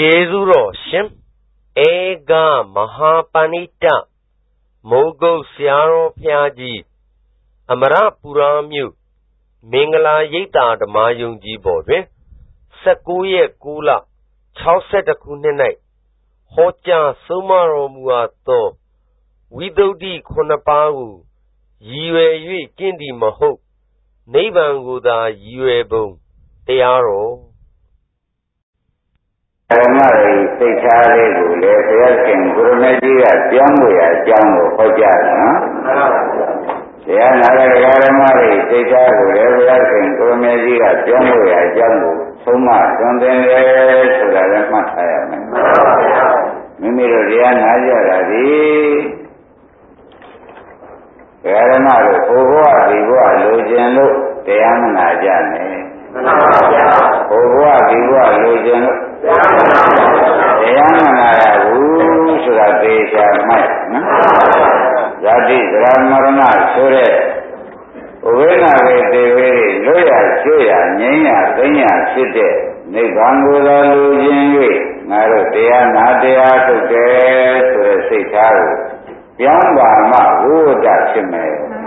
Shezuro Shim Ega Mahapanita Mogo Siaro Piaji Amara Puramyu Mingala Yita the Mayunji Bode Sakuye Kula Chauseta Kunene Hocha Sumaro Muato Widodi Konapau Yue Kindi Maho Nebanguda Yue Bone Tearo Sekare Gule, Sayakin, Gurumedia, Jambuya, Jambu, Hojana. Sayanagaramari, Sekare, Sayakin, Gurumedia, Jambuya, Jambu, Suma, something so that I must have. Mimiria Najaradi Garamari, Ogoa, Diva, Lojano, Tayamana Jane. Ogoa, Diva, Lojano. Yamana Wu Suradesha Mike Zadi Ramarana Sure Uvena Vede Loya Choya Naya Kenya Site Negangula Lujin Naru Dea Nadia Tuke Sure Sitaru Yamba Ma Wuda Chime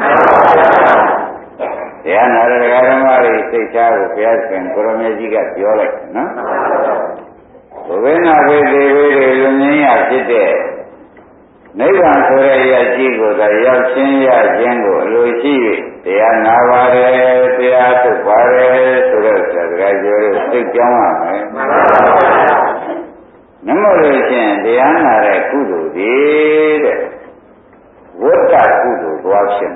Yanara Garamari Sitaru Piaskin Kuromejiga Yolek, no? When I read the Lunia City, Nevan Soria Jigo, the Yachinia Jango, Luigi, they are Navare, they are to Pare, Surasa, graduate, stick down. Numeration, the Anare Kudu, did what are Kudu option?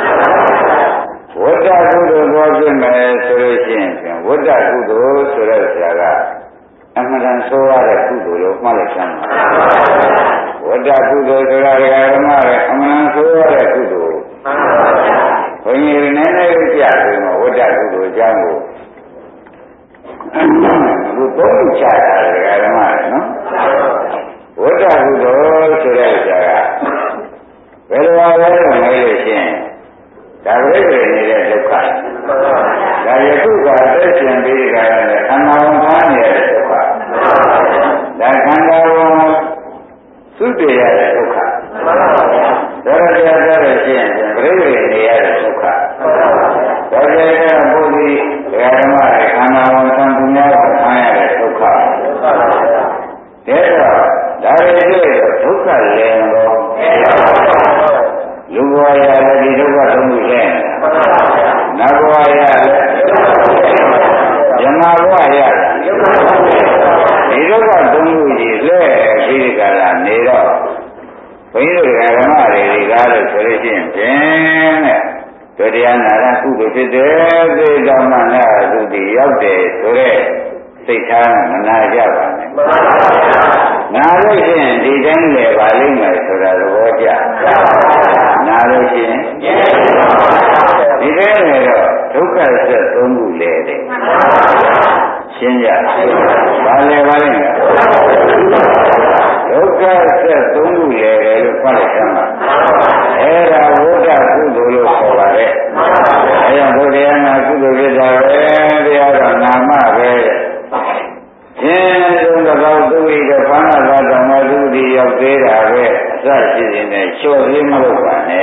What are Kudu option, solutions, what are Kudu, Surasa? Amaran Soa Kudu, Malacham. What are Kudu, Amaran Soa Kudu? When you remember Japan, what are Kudu Jango? You don't chat at no? What are Kudu, Surasa? Well, I have that really needed to cut. That you took a question, and now that Kanda Sudia Suka. There are the other things, and really in the other Suka. There is a body, Rama, Kanda, something else, higher Suka. Therefore, that is it, Suka Lengo. Lugaya, the Luga Tumuzen. Nagoya, Yamawaya. Niroga Dungu is there, Virgala, Nero. When you have a regard solution, Toriana, who is there, the Damana, to the Yoke, Sore, Satan, Manajava. Narration, the Dengue, Valima, Sura, Roja. Narration, the Dengue, took us a Tungu lady. Shinja, Vale Valina. Loka said Tungu lady, Palashama. Era Voda Kudu Kovare. I am Vodiana Kudu Vida, the other Nama. Yes, on the Baudui, the Panada, the Madudi of Vera, such is in a short Limupane.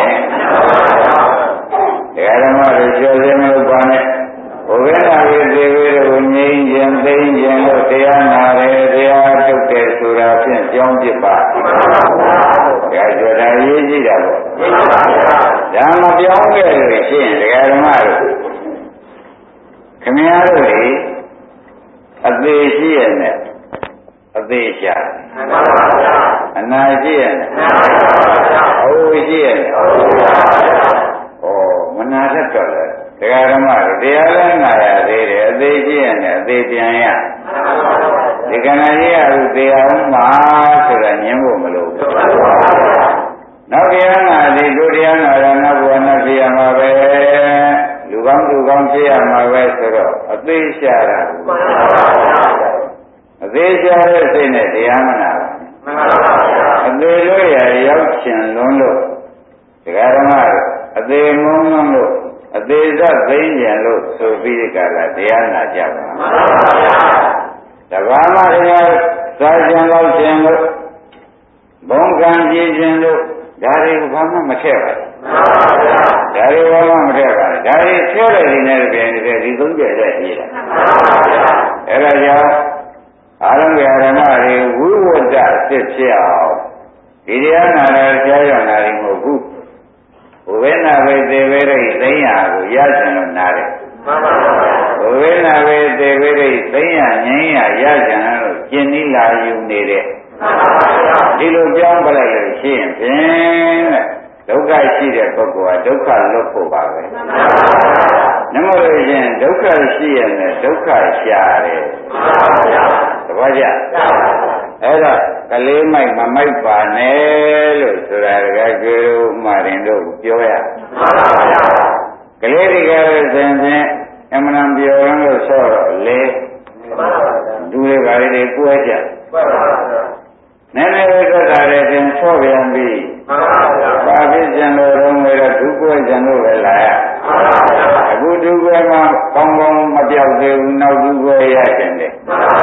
The Adama is your Limupane. When I read the way of Ninja and Danger, they are to get to Rafi and Jonjipa. That's what I usually do. I'm a young girl, the Adama. Community. Adesian, Adesia, Anajian, Oisian, oh, Manasa, the Aramar, the Alana, the Adesian, Adesian, the Canaya, the Alma, the Yamumalo. Now the Anna, the Duriana, Rana, Yamabe. Lugam Yamavesero, Adesia, Adesia is in it, Yamana. Adeloya, Yakshin, Londo, the Garamar, Ademono, Adesa, Benjalo, so Vidicala, the Anna Java. The Rama စာကျင်လို့ခြင်းလို့ဘုံကံကြည်ခြင်းလို့ဒါတွေကိုဘာမှမထည့်ပါဘူးဒါတွေဘာမှမထည့်ပါဘူးဒါတွေထည့်တဲ့ဒီနဲ့ပြင်နေတဲ့ဒီသုံးချက်နဲ့ပြီးတာအဲ့ဒါကြောင့်အာရုံဓမ္မတွေဝိဝတ္တစစ်ဖြစ်အောင်ဒီတရားနာရကြားရနာတွေမဟုတ်ဘူးဘုဝေနာဝေသေဝေရိသိဉ္ယာကိုရကျင်လို့နာတယ်ဘုဝေနာဝေသေဝေရိသိဉ္ယာငြိမ်းရရကျင်လို့ကျင်နီးလာယူနေတဲ့ဒီလိုပြောင်းပလိုက်လို့ရှိရင်ဖြင့်ဒုက္ခရှိတဲ့ပုဂ္ဂိုလ်ကဒုက္ခလွတ်ဖို့ပါပဲနမလို့ရင်ဒုက္ခရှိရမယ်ဒုက္ခရှာတယ်တပည့်ကြအဲ့တော့ကလေးမိုက်မမိုက်ပါနဲ့လို့ဆိုတာကကျွေးတို့မှရင်တို့ပြောရကလေးတွေကလည်းဆိုရင်အမှန်ပြောရလို့ဆိုတော့လေလူတွေဘာတွေကိုယ်ကြနည်းနည်းလေးသက်သာတဲ့ပြင်ဆော့ပြန်ပြီးပါဖြစ်ကြံလို့တော့ငွေတော့ဒုကွယ်ကြံလို့ပဲလာရအခုဒုကွယ်မှာကောင်းကောင်းမပြောက်သေးဘူးနောက်ဒုကွယ်ရကျင်တယ်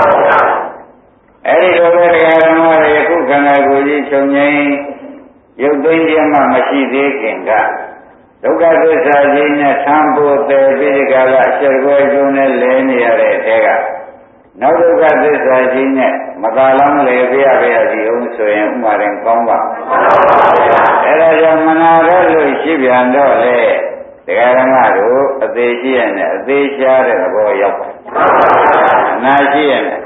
အဲဒီလိုပဲတရားဓမ္မတွေအခုခန္ဓာကိုယ်ကြီးချုပ်ငိမ့်ရုပ်သိမ်းခြင်းမှမရှိသေးခင်ကဒုက္ခသစ္စာကြီးနဲ့သံဖို့တယ်ပြီးကြလားအချက်ကွယ်ကျုံနဲ့လဲနေရတဲ့အထက်ကနောက်ဒုက္ခသစ္စာကြီးနဲ့မသာလောင်းလေပြရစီအောင်ဆိုရင်ဥမာရင်ကောင်းပါအဲ့ဒါကြောင့်မနာရလို့ရှိပြန်တော့လေတရားဓမ္မတို့အသေးရှိရနဲ့အသေးရှားတဲ့သဘောရောက်ပါနာရှိရနဲ့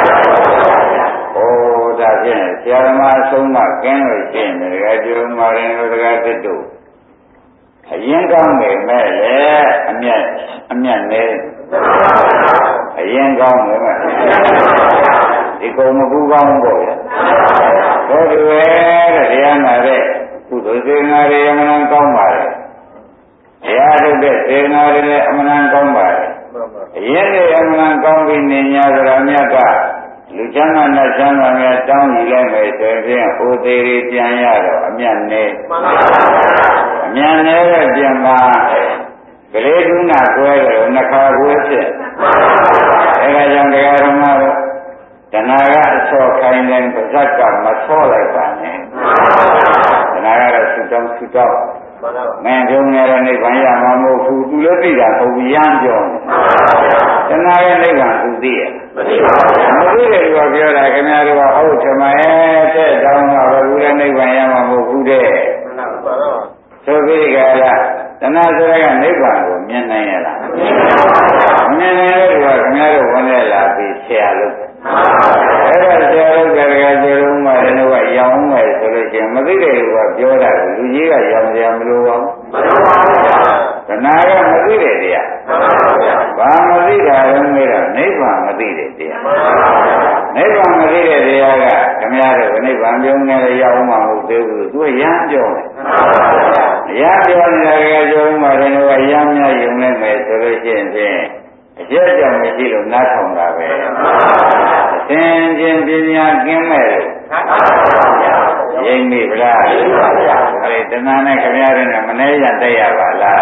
ဒါဖြင့်ဆရာဓမ္မအဆုံးမကင်းလို့ရှိရင်တရားကျုံမာရင်တို့တရားသစ်တို့အရင်ကောင်းနေမဲ့လေအမျက်နေအရင်ကောင်းနေမဲ့ဒီကုံမကူကောင်းပေါ့ဗျာတို့တွေတဲ့တရားနာတဲ့ကုသိုလ်စေနာတွေအမှန်ကောင်းပါလေတရားထုတ်တဲ့စေနာတွေလည်းအမှန်ကောင်းပါလေအရင်တွေအမှန်ကောင်းပြီးနေ냐ဆိုတာမြတ်ကလူချမ်းသာနဲ့ချမ်းသာများတောင်းယူလိုက်မယ်ဆိုရင်ဟိုသေးတွေပြန်ရတော့အမျက်နဲ့အမျက်နဲ့ပဲပြန်ပါကလေးဒုနာကွဲတယ်နှခါကွဲဖြစ်အဲဒါကြောင့်တရားဓမ္မတို့တဏှာကအဆော့ခိုင်းတဲ့ပါဇက်ကမဆော့လိုက်ပါနဲ့တဏှာကတော့ဆူတောင်းမင်းကျုံနေတဲ့နိဗ္ဗာန်ရမှာမဟုတ်ဘူးသူလည်းသိတာပုံရမ်းပြောတဏှာရဲ့နိဗ္ဗာန်သူသိရဲ့မသိပါဘူးမသိတယ်သူကပြောတာခင်ဗျားတို့ကဟုတ်တယ်မရဲ့တဲ့တောင်းတော့ဘူးလည်းနိဗ္ဗာန်ရမှာမဟုတ်ဘူးတဲ့ဆိုပြီးကြလားတဏှာဆိုတဲ့ကနိဗ္ဗာန်ကိုမြင်နိုင်ရလားမမြင်နိုင်လို့သူကခင်ဗျားတို့ဝင်လာပြီးဆရာလို့အဲ့ဒါဆရာတို့ကလည်းကျေလုံးမှလည်းတော့ရောင်းမယ်ဆိုလို့ရှိရင်မသိတဲ့လူကပြောတာကိုလူကြီးကရောင်းစရာမလိုပါဘူးမလိုပါဘူးတဏှာကမသိတဲ့တရားဘာမသိတာလုံးမေးတာနိဗ္ဗာန်မသိတဲ့တရားနိဗ္ဗာန်မသိတဲ့တရားကခင်ဗျားတို့နိဗ္ဗာန်ပြုံးနေရအောင်မဟုတ်သေးဘူးသူကရမ်းပြောတယ်ရမ်းပြောနေတာကကျေလုံးမှလည်းတော့ရမ်းများယုံနေမယ်ဆိုလို့ရှိရင်ဖြင့်အကျက်ကြောင့်မရှိလို့နားထောင်တာပဲအသင်ချင်းပညာကင်းမဲ့လို့ရိပ်မိဗလားအဲ့ဒီတဏှာနဲ့ခင်ဗျားတို့နဲ့မနှဲရတက်ရပါလား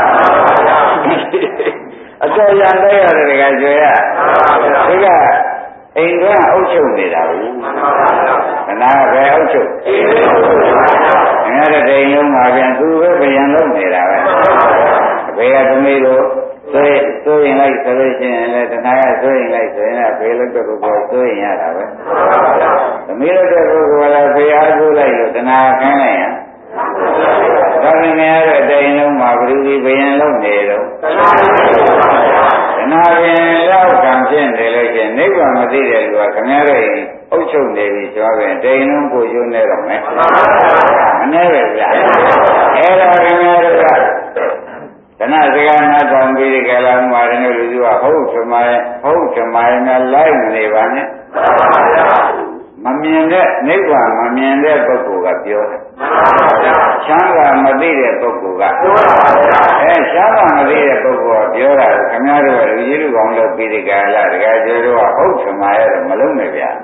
အတော်ရတက်ရတယ်တကယ်ကြွယ်ရဒီကအိမ်ကအုပ်ချုပ်နေတာဘူးတဏှာပဲအုပ်ချုပ်ခင်ဗျားတို့တိမ်လုံးမှာပြန်သူပဲပြန်လုပ်နေတာပဲအဖေကသမီးတို့ဆိုရင်လိုက်ဆိုလို့ရှိရင်လည်းတဏှာကဆိုရင်လိုက်ဆိုရင်လည်းဖေလို့တော့ကိုဆိုရင်ရတာပဲသမီးတို့တော့ကိုလည်းဖေအားကိုလိုက်လို့တဏှာခင်းလိုက်ရင်ဒါပေမဲ့ရတဲ့တိုင်လုံးမှာဘယ်သူဘယံလုံးနေတော့တဏှာပြင်လောက်ခံဖြစ်နေလို့ရှိရင်နိဗ္ဗာန်မသိတဲ့လူကခင်ဗျားတို့အုပ်ချုပ်နေပြီဆိုတော့တိုင်လုံးကိုကျွနေတော့မယ်မနေပဲဗျာအဲ့ဒါခင်ဗျားတို့ကတဏှာစကားနာထောင်ပြီးကြလာမှတယ်လို့လူကဟုတ်ထမိုင်းနဲ့လိုက်နေပါနဲ့မမြင်တဲ့နိဗ္ဗာန်မမြင်တဲ့ပုဂ္ဂိုလ်ကပြောတယ်ချမ်းသာမသိတဲ့ပုဂ္ဂိုလ်ကပြောတာချမ်းသာမသိတဲ့ပုဂ္ဂိုလ်ကပြောတာခင်ဗျားတို့ကလူကြီးလူကောင်းလုပ်ပြီးကြလာတကယ်ကျေတို့ကဟုတ်ထမိုင်းရတော့မလုံးနဲ့ဗျာ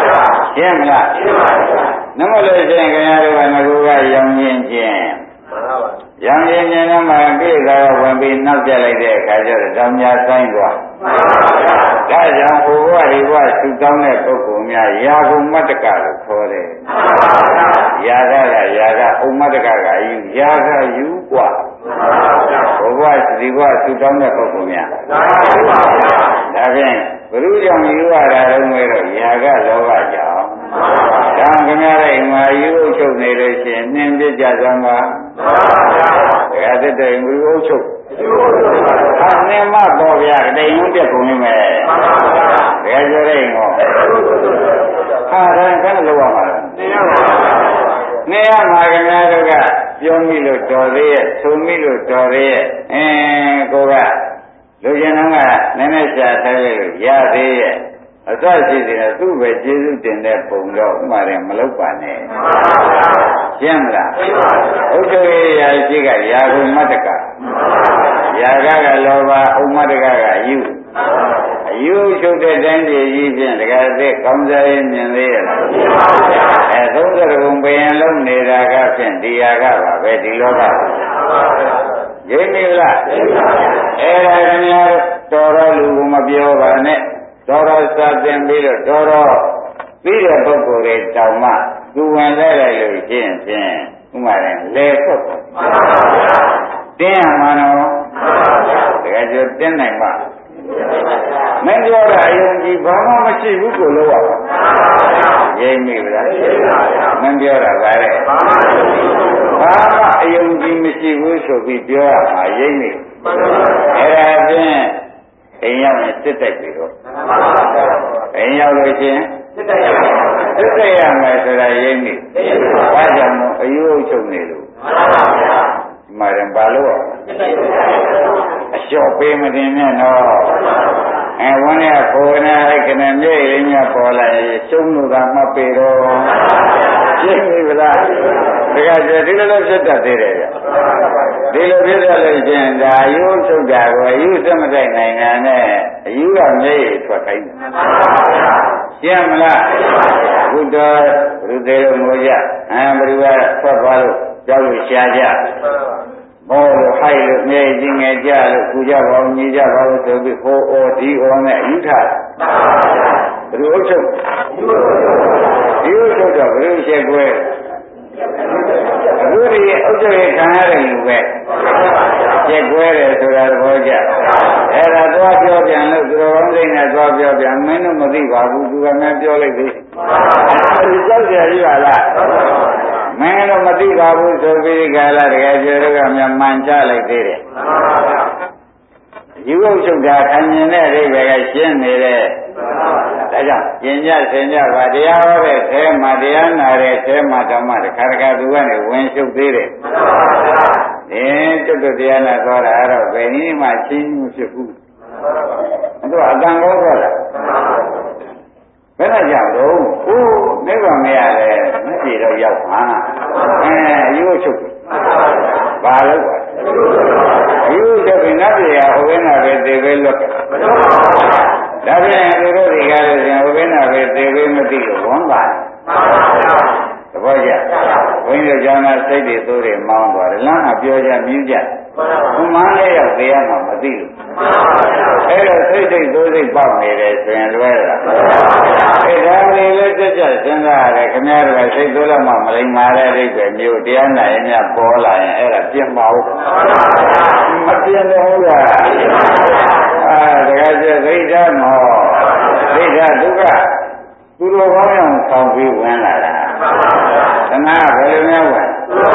ရှင်းမလားရှင်းပါပြီနမလို့ရှင်းခင်ဗျားတို့ကငါကရောင်းချင်းချင်းရောင်ရင်နဲ့မှပြည့်သာဝင်ပြီးနောက်ကျလိုက်တဲ့အခါကျတော့တောင်ညာဆိုင်သွားဒါကြောင့်ဘုရားဒီဘဝသူတောင်းတဲ့ပုဂ္ဂိုလ်များယာကုမတ္တကလို့ခေါ်တယ်ယာကဥမ္မတ္တကကယူယာကယူกว่าဘုရားဒီဘဝသူတောင်းတဲ့ပုဂ္ဂိုလ်များဒါဖြင့်ဘုရုကြောင့်ယူရတာတော့ငွေတော့ယာကလောဘကြောင့်ဒါခင်ဗျားတို့အိမ်မှာယူအုပ်ချုပ်နေလို့ရှိရင်နှင်းပြကြစမ်းပါဒါကတည်းကဘုရုအုပ်ချုပ်နှင်းမပေါ်ဗျာတိမ်လုံးပြက်ကုန်နေမယ်ဒါကြတဲ့အိမ်ဟောဟာဒါကလည်းလောရမှာနေရမှာခင်ဗျားတို့ကပြောမိလို့တော်သေးရဲ့ဆိုမိလို့တော်သေးရဲ့ကိုကလူကျင်တော့ကနည်းနည်းရှာထားရလို့ရသေးရဲ့အစရှိတယ်သူ့ပဲကျေးဇူးတင်တဲ့ပုံတော့ဥမာတယ်မလုပ်ပါနဲ့ရှင်းမလားဥဒ္ဓရေရာရှိကယာကုမတ္တကယာကလောဘဥမ္မတ္တကကအယူချုပ်တဲ့တိုင်းပြည်ကြီးဖြင့်တကယ်သိကောင်းစားရင်မြင်သေးရလား30ဘုံပင်လုံးနေတာကဖြင့်ဒီယာကပါပဲဒီလောကရိပ်မိလားအဲ့ဒါခင်ဗျားတော်တော်လူကမပြောပါနဲ့တော်တော်စာသင်ပြီးတော့တော်တော်ပြီးတဲ့ပုဂ္ဂိုလ်တွေတောင်မှသူဝင်လဲလိုက်လို့ရှင်းဖြင့်ဥမာရင်လဲဖွတ်တင်းရမှာနော်တကယ်ကျတင်းနိုင်ပါမင်းပြောတာအယုံကြည်ဘာမှမရှိဘူးကိုလို့ရပါရိပ်မိလားမင်းပြောတာကလည်းဘာမှအယုံကြည်မရှိဘူးဆိုပြီးပြောရမှာရိပ်မိအဲ့ဒါဖြင့်အိမ်ရောက်ရင်စစ်တိုက်ပြီတော့အိမ်ရောက်လို့ချင်းစစ်တိုက်ရမယ်ဆိုတာရိပ်မိဘာကြောင့်အယုံချုပ်နေလို့မှန်ပါလို့အလျှော့ပေးမတင်နဲ့တော့ဝန်းရကိုယ်နဲ့ခဏမြေရင်းညပေါ်လာရင်ရှုံးလို့ကမပေတော့ရှင်းပြီဗလားတကယ်ဒီလိုလိုဖြစ်တတ်သေးတယ်ဒီလိုဖြစ်တတ်လို့ရှင်ဒါအယုထုတ်တာကိုအယုစမတိုက်နိုင်တာနဲ့အယုကမြေရထွက်ခိုင်းတယ်ရှင်းမလားဘုဒ္ဓဘုသေရောငိုကြဘယ်သူကထွက်သွားလို့ကြောက်လို့ရှားကြမောလို့ဟိုက်လို့မြေကြီးငယ်ကြလို့ကူကြပါဦးညီကြပါဦးဆိုပြီးဟိုအော်ဒီအော်နဲ့အယူထားဘယ်လိုအုပ်ချုပ်ဒီအုပ်ချုပ်တော့ဘယ်လိုရှက်ကွဲအခုဒီအုပ်ချုပ်ရခံရတဲ့လူပဲရှက်ကွဲတယ်ဆိုတာသဘောကျအဲ့ဒါသွားပြောပြန်လို့သူတော်ကောင်းစိတ်နဲ့သွားပြောပြန်မင်းတို့မသိပါဘူးသူကမှပြောလိုက်သေးဒီကြောက်ကြရပါလားမင်းတို့မသိပါဘူးဆိုပြီးကြလားတကယ်ကျေတော့ကမှမှန်ချလိုက်သေးတယ်ယူဟုတ်ချုပ်တာခံမြင်တဲ့အိဗေကရှင်းနေတယ်ဒါကြောင့်ကျင်ညဆင်ညပါတရားဟောတဲ့အဲမှာတရားနာတဲ့အဲမှာဓမ္မတခါတခါသူကနေဝင်ရှုပ်သေးတယ်ကျွတ်တရားနာသွားတာအဲ့တော့ဘယ်နည်းမှချင်းမှုဖြစ်ဘူးသူကအတန်ကောသွားတာဘယ်နဲ့ကြောင့်တော့နိဗ္ဗာန်မရလဲမပြေတော့ရောက်ပါအယူချုပ်ဘာလို့ပါအယူချုပ်ပြီးနတ်ပြည်ဟာဟိုဘင်းနာပဲသေပဲလွတ်တယ်ဒါပြန်သူတို့တွေကလည်းဟိုဘင်းနာပဲသေပဲမသိလို့ဝန်ပါတယ်သဘောကျဘုန်းကြီးကျောင်းသားစိတ်တွေသိုးတွေမောင်းသွားတယ်လမ်းကပြောကြမြည်ကြဘုမန်းလေးရောက်သေးရမှာမသိလို့အဲ့တော့စိတ်သိုးစိတ်ပေါက်နေတယ်ဆိုရင်လွဲတာအဲ့ဒါလေးလည်းကြက်ကြက်စဉ်းစားရတယ်ခင်ဗျားတို့ကစိတ်သိုးတော့မှမလိမ္မာတဲ့အိဗယ်မျိုးတရားနာရင်များပေါ်လာရင်အဲ့ဒါပြင်ပါဦးမပြင်တော့ဘူးလားတကယ်ကျဒိဋ္ဌမောဒိဋ္ဌဒုက္ခသူတော်ကောင်းအောင်ဆောင်ပြီးဝင်လာတာသနာဘယ်လိုများဝင်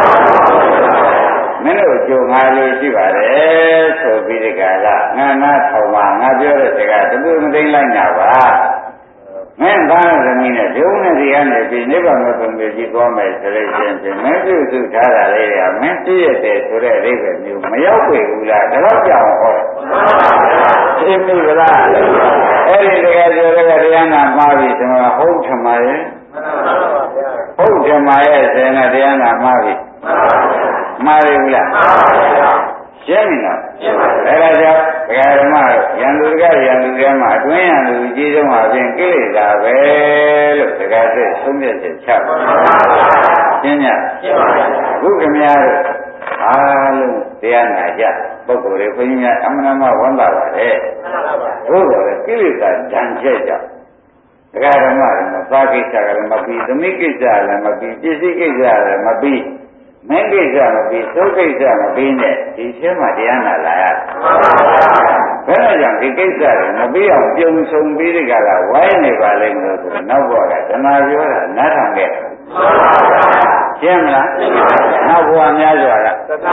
မင်းတို့ကြုံငါလို့ရှိပါတယ်ဆိုပြီးဒီကလာငါနာထောင်ပါငါပြောတဲ့စကားတခုမသိလိုက်နာပါမင်းသားသမီးနဲ့ဒုံနဲ့ဒီကနေပြီးနိဗ္ဗာန်ကိုပုံပြကြည့်သွားမယ်ဆိုလို့ချင်းဖြင့်မင်းပြုစုထားတာလေးကမင်းပြည့်ရတယ်ဆိုတဲ့အိဗယ်မျိုးမရောက်ပြီဘူးလားဒါတော့ကြောင်ဟောရှင်းပြီလားအဲ့ဒီတကယ်ပြောတဲ့တရားနာမှားပြီဆိုတော့ဟုတ်ထမရဲ့ဟုတ်ထမရဲ့ဆိုရင်တရားနာမှားပြီမှားပြီဘူးလားရှင်းပြီနော်အဲ့ဒါကြောင့်ဒကာဓမ္မရန်သူကရန်သူကမှအတွင်းရန်သူအကြီးဆုံးအပြင်ကိလေသာပဲလို့ဒကာသိဆုံးဖြတ်ချက်ချပါရှင်းညခုခင်ဗျားတို့အားလုံးတရားနာကြပုဂ္ဂိုလ်တွေခွင့်ရအမှန်မှဝန်တာပါတယ်ဘုရားလည်းကိလေသာဓာန်ချက်ကြောင့်ဒကာဓမ္မတွေမှာသာကိစ္စကလည်းမပြီးသမီးကိစ္စလည်းမပြီးပစ္စည်းကိစ္စလည်းမပြီးမင်းကိစ္စမပြီးသုကိစ္စမပြီးနဲ့ဒီချင်းမှတရားနာလာရဘယ်နဲ့ကြောင့်ဒီကိစ္စတွေမပြီးအောင်ပြုံဆုံပြီးဒီကလာဝိုင်းနေပါလိမ့်လို့ဆိုနောက်ဘဝကသနာပြောတာနားထောင်ခဲ့ရှင်းမလားနောက်ဘဝများစွာက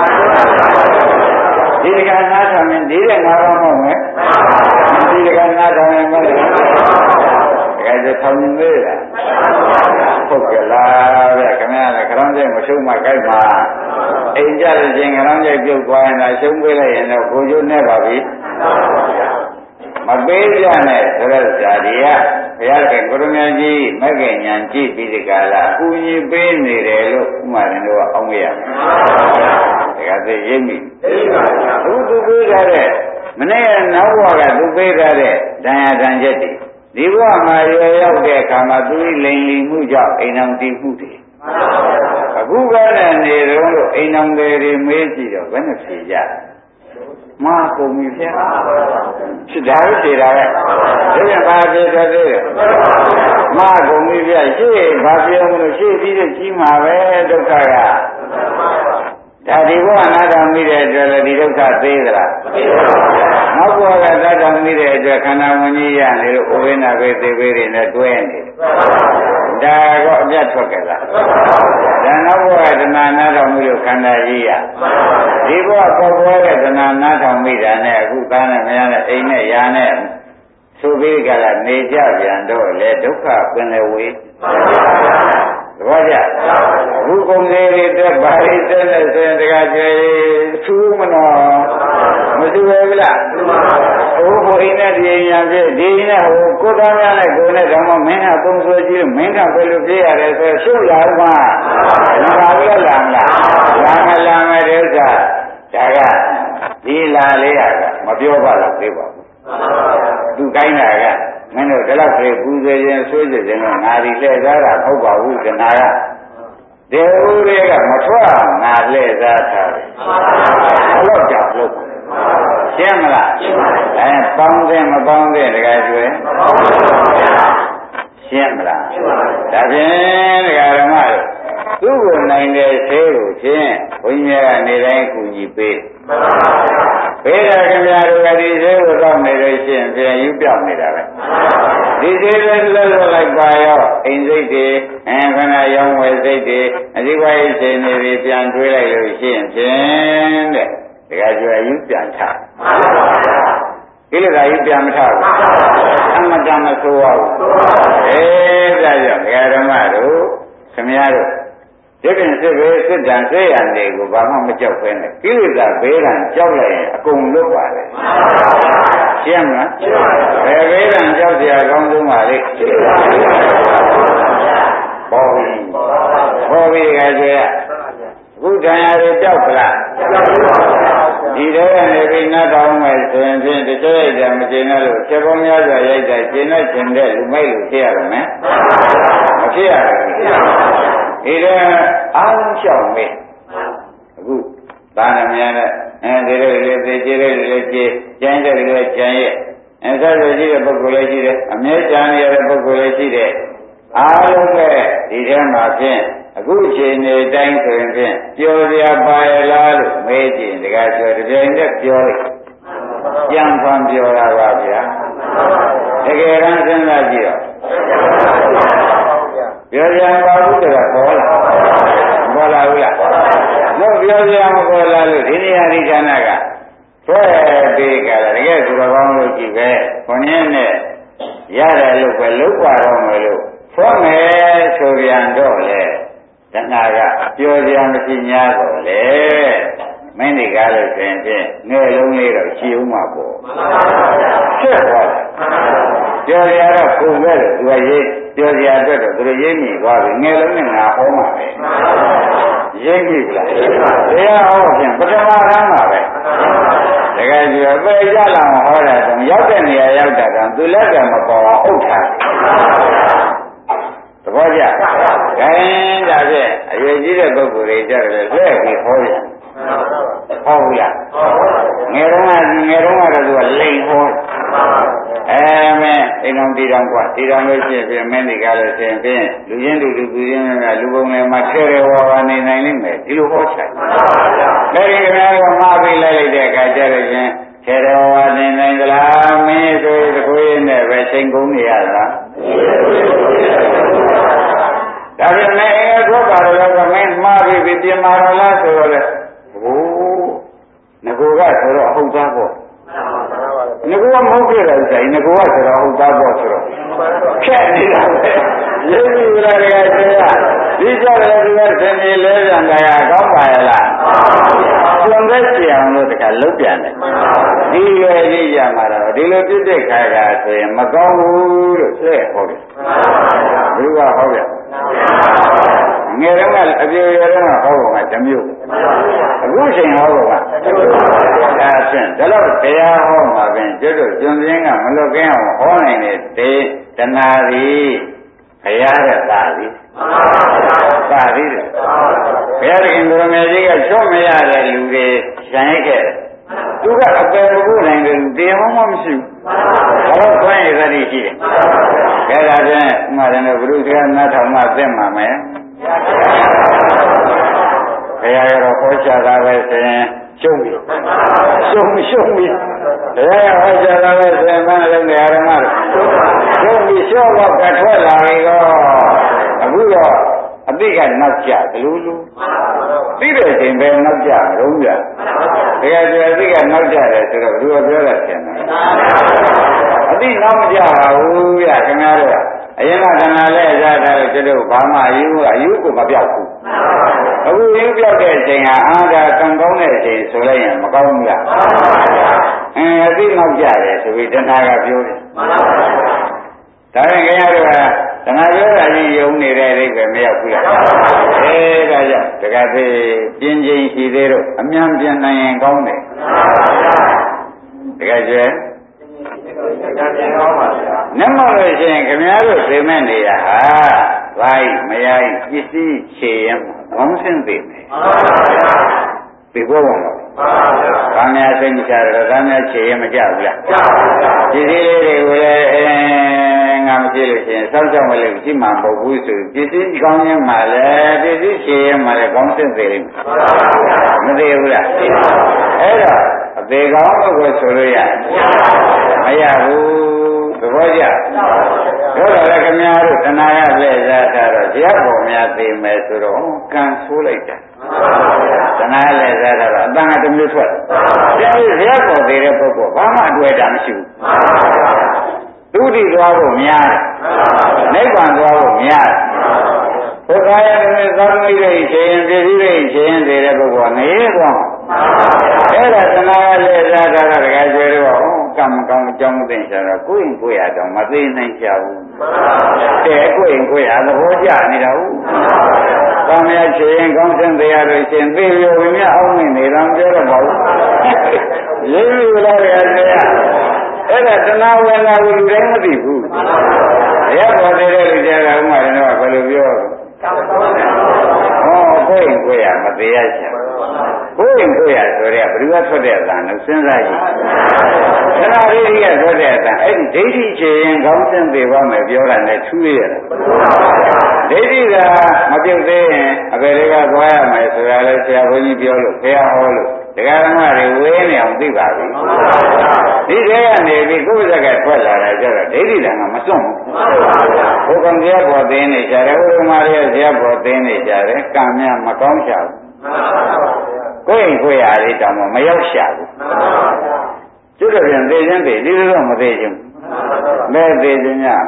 ဒီကနားထောင်ရင်ဒီတဲ့ငါတော့မဟုတ်မယ်ဒီကနားထောင်ရင်မဟုတ်ဘူးကဲကြထောင်နေသေးလားဟုတ်ကဲ့လားဗျခင်ဗျားလည်းခရောင်းကျိတ်မရှုံးမှကြိုက်မှာအိမ်ကြလို့ချင်းခရောင်းကျိတ်ပြုတ်သွားရင်တော့ရှုံးပေးလိုက်ရင်တော့ကိုကျိုးနဲ့ပါပြီမပေးကြနဲ့ဆိုတော့ဇာတိကဘုရားခင်ကိုရမကြီးမဂ္ဂဉာဏ်ကြည့်ပြီးဒီကလာအကူကြီးပေးနေတယ်လို့ဥမာရင်တော့အောင်းမရဘူးဒါကသိရိပ်မိသူပေးကြတဲ့မနေ့ကနောက်ဘဝကသူပေးကြတဲ့ဒဏ်ရာဒဏ်ချက်တွေဒီဘဝမှာရောက်တဲ့အခါမှာသူလိမ်လီမှုကြောင့်အိမ်အောင်တည်မှုတွေအခုကလည်းနေတော့လို့အိမ်အောင်တွေမေးကြည့်တော့ဘယ်နဲ့ဖြေကြမာကုန်ပြီဗျာဖြစ်တာကိုဖြေတာပဲဒီကဘာဖြေတတ်သေးလဲမာကုန်ပြီဗျာရှေ့ဘာပြောမလို့ရှေ့ပြီးတော့ကြီးမှာပဲဒုက္ခကဒါဒီဘဝနားထောင်မိတဲ့အတွက်လည်းဒီဒုက္ခသေးသလားနောက်ဘဝကသတ်တော်မိတဲ့အတွက်ခန္ဓာဝင်ကြီးရနေလို့ဥပိ္ပနာပဲသေပေးတွေနဲ့တွဲနေဒါတော့အပြတ်ထွက်ကြလားဒါနောက်ဘဝကတဏှာနားထောင်မိလို့ခန္ဓာကြီးရဒီဘဝပေါ်ပေါ်တဲ့တဏှာနားထောင်မိတာနဲ့အခုသားနဲ့မရတဲ့အိမ်နဲ့ယာနဲ့သို့ပြီးကြလားနေကြပြန်တော့လေဒုက္ခပင်လေဝေးသဘောကျဘုကုံလေးတွေတက်ပါလိမ့်တဲ့နဲ့ဆိုရင်တခါကျထူးမနော်မထူးဘူးလားဟိုဘုရင်နဲ့ဒီညာဖြစ်ဒီနဲ့ဟိုကိုသားများနဲ့ကိုနဲ့ဓမ္မမင်းကသုံးဆွဲကြည့်လို့မင်းကဘယ်လိုပြရတယ်ဆိုရှုပ်လာမှလာဘူးလားလာမယ်တဲ့ဥစ္စာဒါကဒီလာလေးကမပြောပါတော့သေးပါဘူးသူကိုင်းတာကမင်းတို့ဒီလောက်ပြေပူဇေခြင်းဆွေးကြခြင်းတော့ငါဒီလှည့်သားတာမဟုတ်ပါဘူးကနာကဒီဦးတွေကမထွက်အောင်ငါလှည့်သားထားတယ်ဘလို့ကြောက်လို့ရှင်းမလားပေါင်းတယ်မပေါင်းတဲ့တကယ်ကျွဲရှင်းမလားဒါဖြင့်ဒကာဓမ္မတို့သူ့ကိုနိုင်တဲ့ဆေးကိုဖြင့်ဘုန်းကြီးကနေတိုင်းကူညီပေးဘေးရခင်ဗျားတို့ကဒီသေးကိုတော့နေလို့ရှိရင်ပြန်ယူပြောင်းနေတာပဲဒီသေးလေးလှုပ်လိုက်ပါရောအိမ်စိတ်တွေခဏရောင်းဝယ်စိတ်တွေအဒီဝိုင်းရှင်တွေပြန်တွေးလိုက်လို့ရှိရင်ဖြင့်တဲ့တကယ်ကျွယ်ယူပြန်ထကိလေသာကြီးပြန်မထဘူးအမတမဆိုးရဘူးဒါကြောင့်ဒကာဓမ္မတို့ခင်ဗျားတို့ဒီပြင်စစ်ပဲစစ်တန်စေရန်တွေကိုဘာမှမကြောက်ဖဲနဲ့ကိလေသာဘေးကံကြောက်လိုက်ရင်အကုန်လွတ်ပါလေရှင်းမလားဘယ်ဘေးကံကြောက်ကြရကောင်းဆုံးပါလေပေါ်ပြီကကျေအခုတရားတွေကြောက်ပလားဒီထဲကနေပြီးနတ်တော်မယ်ဆိုရင်ဖြင့်တစ်ချက်ရိုက်တယ်မကျင်လို့ချက်ပေါင်းများစွာရိုက်တယ်ကျင်တဲ့ကျင်တဲ့လူမိုက်လို့ဖြစ်ရတော့မယ်မဖြစ်ရဘူးဒီတော့အားလုံးလျှောက်မေးအခုဒါနမယနဲ့ဒီလိုလေးသိကြလေးလေးကြည်ကျန်တဲ့လေးကျန်ရဲ့ဆက်ရရှိတဲ့ပုဂ္ဂိုလ်လေးရှိတယ်အမြဲကျန်ရတဲ့ပုဂ္ဂိုလ်လေးရှိတယ်အားလုံးပဲဒီထဲမှာဖြင့်အခုအချိန်နေတိုင်းဆိုရင်ဖြင့်ပြောစရာပါရလားလို့မေးကြည့်တကယ်ပြောတပြိုင်တည်းပြောလိုက်ကြံဖန်ပြောတာပါဗျာတကယ်တမ်းစဉ်းစားကြည့်တော့ပြောကြပါဘူးတကပေါ်လာဘူးလားလို့ပြောကြမပေါ်လာလို့ဒီနေရာဒီဌာနကဆွဲပေးကြတယ်တကယ်သူတော်ကောင်းလို့ကြည့်ပဲခொနည်းနဲ့ရတယ်လို့ပဲလုံးပါတော့မယ်လို့ဆွဲမယ်ဆိုပြန်တော့လေတဏှာကပြောကြမရှိ냐တော့လေမင်းဒီကားလို့ဆိုရင်ဖြင့်ငယ်လုံးလေးတော့ရှိဦးမှာပေါ့ဖြစ်သွားပြောကြတော့ကိုယ်ပဲသူကရေးပြောကြအတွက်တော့သူတို့ရေးမိသွားပြီငယ်လုံးနဲ့ငါဟောမှာပဲရေးပြီလားတရားဟောဖြင့်ပထမရမ်းမှာပဲတကယ်ကြည့်ပဲကြလာအောင်ဟောတာဆိုရောက်တဲ့နေရာရောက်တာကသူလက်ကမပေါ်အောင်အုပ်ထားသဘောကျခိုင်းဒါဖြင့်အရေးကြီးတဲ့ပုဂ္ဂိုလ်တွေကြတယ်လက်ပြီးဟောရဟောဘူးလားငယ်တော့ကတော့သူကလိန်ဟောမင်းအိမ်တော်တည်တော်กว่าတည်တော်လို့ရှိရင်မင်းဒီကားလို့ရှိရင်ဖြင့်လူချင်းလူချင်းကလူပုံတွေမှာထဲထဲဝါနေနိုင်လိမ့်မယ်ဒီလိုဟောချင်တယ်ဒီကနေ့ကမှားပြီးလိုက်တဲ့အခါကျတော့ချင်းထဲထဲဝါနေနိုင်သလားမင်းဆိုတကိုယ်နဲ့ပဲချိန်ကုန်နေရလားဒါပြန်နဲ့အဲသောတာရောကမင်းမှားပြီးပြင်မာတော့လားဆိုတော့လေငကိုကဆိုတော့ဟုတ်သားပေါ့ငကိုကမဟုတ်ကြတယ်ဆိုင်ငကိုကဆိုတော့ဟုတ်သားပေါ့ဆိုတော့ဖြတ်နေတာပဲရေးပြီးလာတယ်ကဒီကြတယ်ဒီကစင်နေလဲပြန်ကြရကောင်းပါရဲ့လားကျွမ်းသက်ကြအောင်လို့တခါလုံးပြန်တယ်ဒီရွယ်ကြီးကြမှာတော့ဒီလိုပြစ်တဲ့ခါကဆိုရင်မကောင်းဘူးလို့ဆွဲဟောတယ်ဘုရားဟောတယ်ငယ်တော့ကအပြေရတော့ဟောပုံကတစ်မျိုးအခုချိန်ဟောပုံကဒါဖြင့်ဒါတော့တရားဟောမှာပင်ကျွတ်တို့ကျွန်းစင်းကမလွတ်ကင်းအောင်ဟောနိုင်တဲ့တဏှာသည်ဘုရားတဲ့သာသည်သာသည်တဲ့ဘုရားခင်ဘုရားကြီးကချွတ်မရတဲ့လူတွေဆိုင်ခဲ့သူကအပယ်မနိုင်တဲ့လူတရားမှမရှိဘူးဘာလို့ခွင့်ရသတိရှိတယ်ဒါဖြင့်ဥမာတယ်ဘုရားနားထောင်မှသိမှာမယ်ဘုရားရောဟောကြားတာပဲဆိုရင်ရှုံးပြီရှုံးပြီဘုရားဟောကြားတာပဲဆိုရင်မနလုံးတရားဓမ္မတို့ရှုံးပြီရှုံးတော့ကထွက်လာပြီတော့အခုတော့အတိကနောက်ကျဘလူလူသိတဲ့အချိန်ပဲနောက်ကျလုံးကြတကယ်ကျအတိကနောက်ကျတယ်ဆိုတော့ဘယ်လိုပြောရလဲပြန်တယ်အတိနောက်မကျပါဘူးဗျခင်ဗျားတို့အရင်ကခဏလဲစားတာလို့တို့ဘာမှအယူကိုမပြောက်ဘူးအခုယူပြောက်တဲ့အချိန်ကအာသာကံကောင်းတဲ့အချိန်ဆိုလိုက်ရင်မကောင်းဘူးလားအတိနောက်ကျတယ်ဆိုပြီးတဏှာကပြောတယ်ဒါရင်ခင်ဗျားတို့ကတဏှာပြောတာကြီးယုံနေတဲ့အိဗယ်မရောက်ဘူးလားဒါကြောင့်တကယ်သေးပြင်းချင်းရှိသေးတော့အမြန်ပြန်နိုင်ရင်ကောင်းတယ်တကယ်ကျနမလို့ရှိရင်ခင်ဗျားတို့သိမဲ့နေရဟာဘိုင်းမယိုင်းပစ္စည်းခြေရင်ခေါင်းဆင်းသိမယ်ဒီဘောဘောလားကာမရာစိတ်မချတော့ကာမရာခြေရင်မကြဘူးလားပစ္စည်းလေးတွေကိုလည်းငါမကြည့်လို့ရှိရင်စောင့်ကြောက်မလို့ရှိမှမဟုတ်ဘူးဆိုပစ္စည်းကောင်းရင်မှလည်းပစ္စည်းခြေရင်မှလည်းခေါင်းဆင်းသိလိမ့်မယ်မသိဘူးလားအဲ့တော့အသေးကောင်းလို့ဆိုလို့ရမရဘူးသဘောကျတို့တော့လည်းခင်ဗျားတို့တဏှာရလက်စားတာတော့ဇေယျပေါ်များသိမယ်ဆိုတော့ကံဆိုးလိုက်တာတဏှာရလက်စားတာတော့အတန်ကတမျိုးထွက်တယ်ဇေယျပေါ်သေးတဲ့ပုဂ္ဂိုလ်ဘာမှအတွေ့အတာမရှိဘူးသုတိသွားဖို့များတယ်နိဗ္ဗာန်သွားဖို့များတယ်ဘုရားရဲ့နေသာသမီတွေရှင်ပြည့်စည်တွေရှင်တဲ့ပုဂ္ဂိုလ်ကနေသွားအဲ့ဒါတဏှာရလက်စားတာကတကယ်ကျွေးတော့ကံမကောင်းအကြောင်းသိကြတော့ကိုယ့်ရင်ကိုယ်ရတော့မသိနိုင်ကြဘူးတဲ့ကိုယ့်ရင်ကိုယ်ရသဘောကျနေတာဟုတ်။ကောင်းမြတ်ချေရင်ကောင်းစင်တရားလို့ရှင်သိရဝင်မြအောင်နေတော့ပြောတော့မဟုတ်။ရေးပြီးလာတယ်ဆရာ။အဲ့ဒါတဏှာဝေဒနာကိုလူတိုင်းမသိဘူး။ဘုရားပေါ်တဲ့လူကြတာဥမာတယ်တော့ဘယ်လိုပြော။ကိုယ့်ရင်ကိုယ်ရမသိရချင်ကိုယ်ရင်ကိုယ်ရဆိုရဲဘယ်လိုထွက်တဲ့အတန်လို့စဉ်းစားကြည့်သနာရိရိယထွက်တဲ့အတန်အဲ့ဒီဒိဋ္ဌိချေရင်ကောင်းစင်သေးပါမယ်ပြောတာနဲ့ထူးရရတယ်ဒိဋ္ဌိကမပြုတ်သေးရင်အပေတွေကသွားရမယ်ဆိုတာလဲဆရာဘုန်းကြီးပြောလို့ဆရာဟောလို့ဒကာဓမ္မတွေဝေးနေအောင်သိပါပြီဒီထဲကနေပြီးကိုယ်စက်ကထွက်လာတာကျတော့ဒိဋ္ဌိတန်ကမစွန့်ဘူးဘုကောင်ဆရာပေါ်သိနေကြတယ်ဘုရားမရဲ့ဆရာပေါ်သိနေကြတယ်ကံများမကောင်းချဘူးကိုယ်ရင်ကိုယ်ရလေးတောင်မရောက်ရှာဘူးကျွတ်တော့ပြန်သိချင်းသိဒီလိုတော့မသိချင်းမဲ့သိချင်းည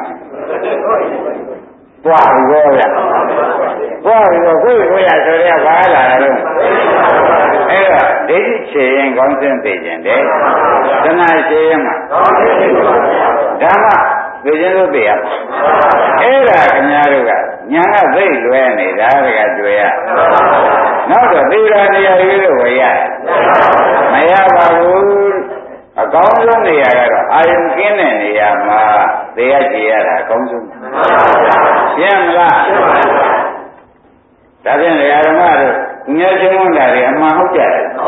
ပွားရောဗျပွားရောကိုယ်ကိုယ်ရဆိုရဘာလာတော့အဲ့တော့ဒိဋ္ဌိချေရင်ကောင်းစင်သိခြင်းတဲ့သနာချေရင်မှာဓမ္မသိခြင်းလို့သိရအဲ့ဒါခင်ဗျားတို့ကညာကသိလွဲနေတာတကတွေ့ရနောက်တော့သေရာနေရာရွေးလို့ဝယ်ရမရပါဘူးအကောင်းဆုံးနေရာကတော့အာယုကင်းတဲ့နေရာမှာသေရကြည်ရတာအကောင်းဆုံးရှင်းမလားဒါဖြင့်ဓမ္မတို့ငယ်ချင်းဝန်တာတွေအမှန်ဟုတ်ကြတယ်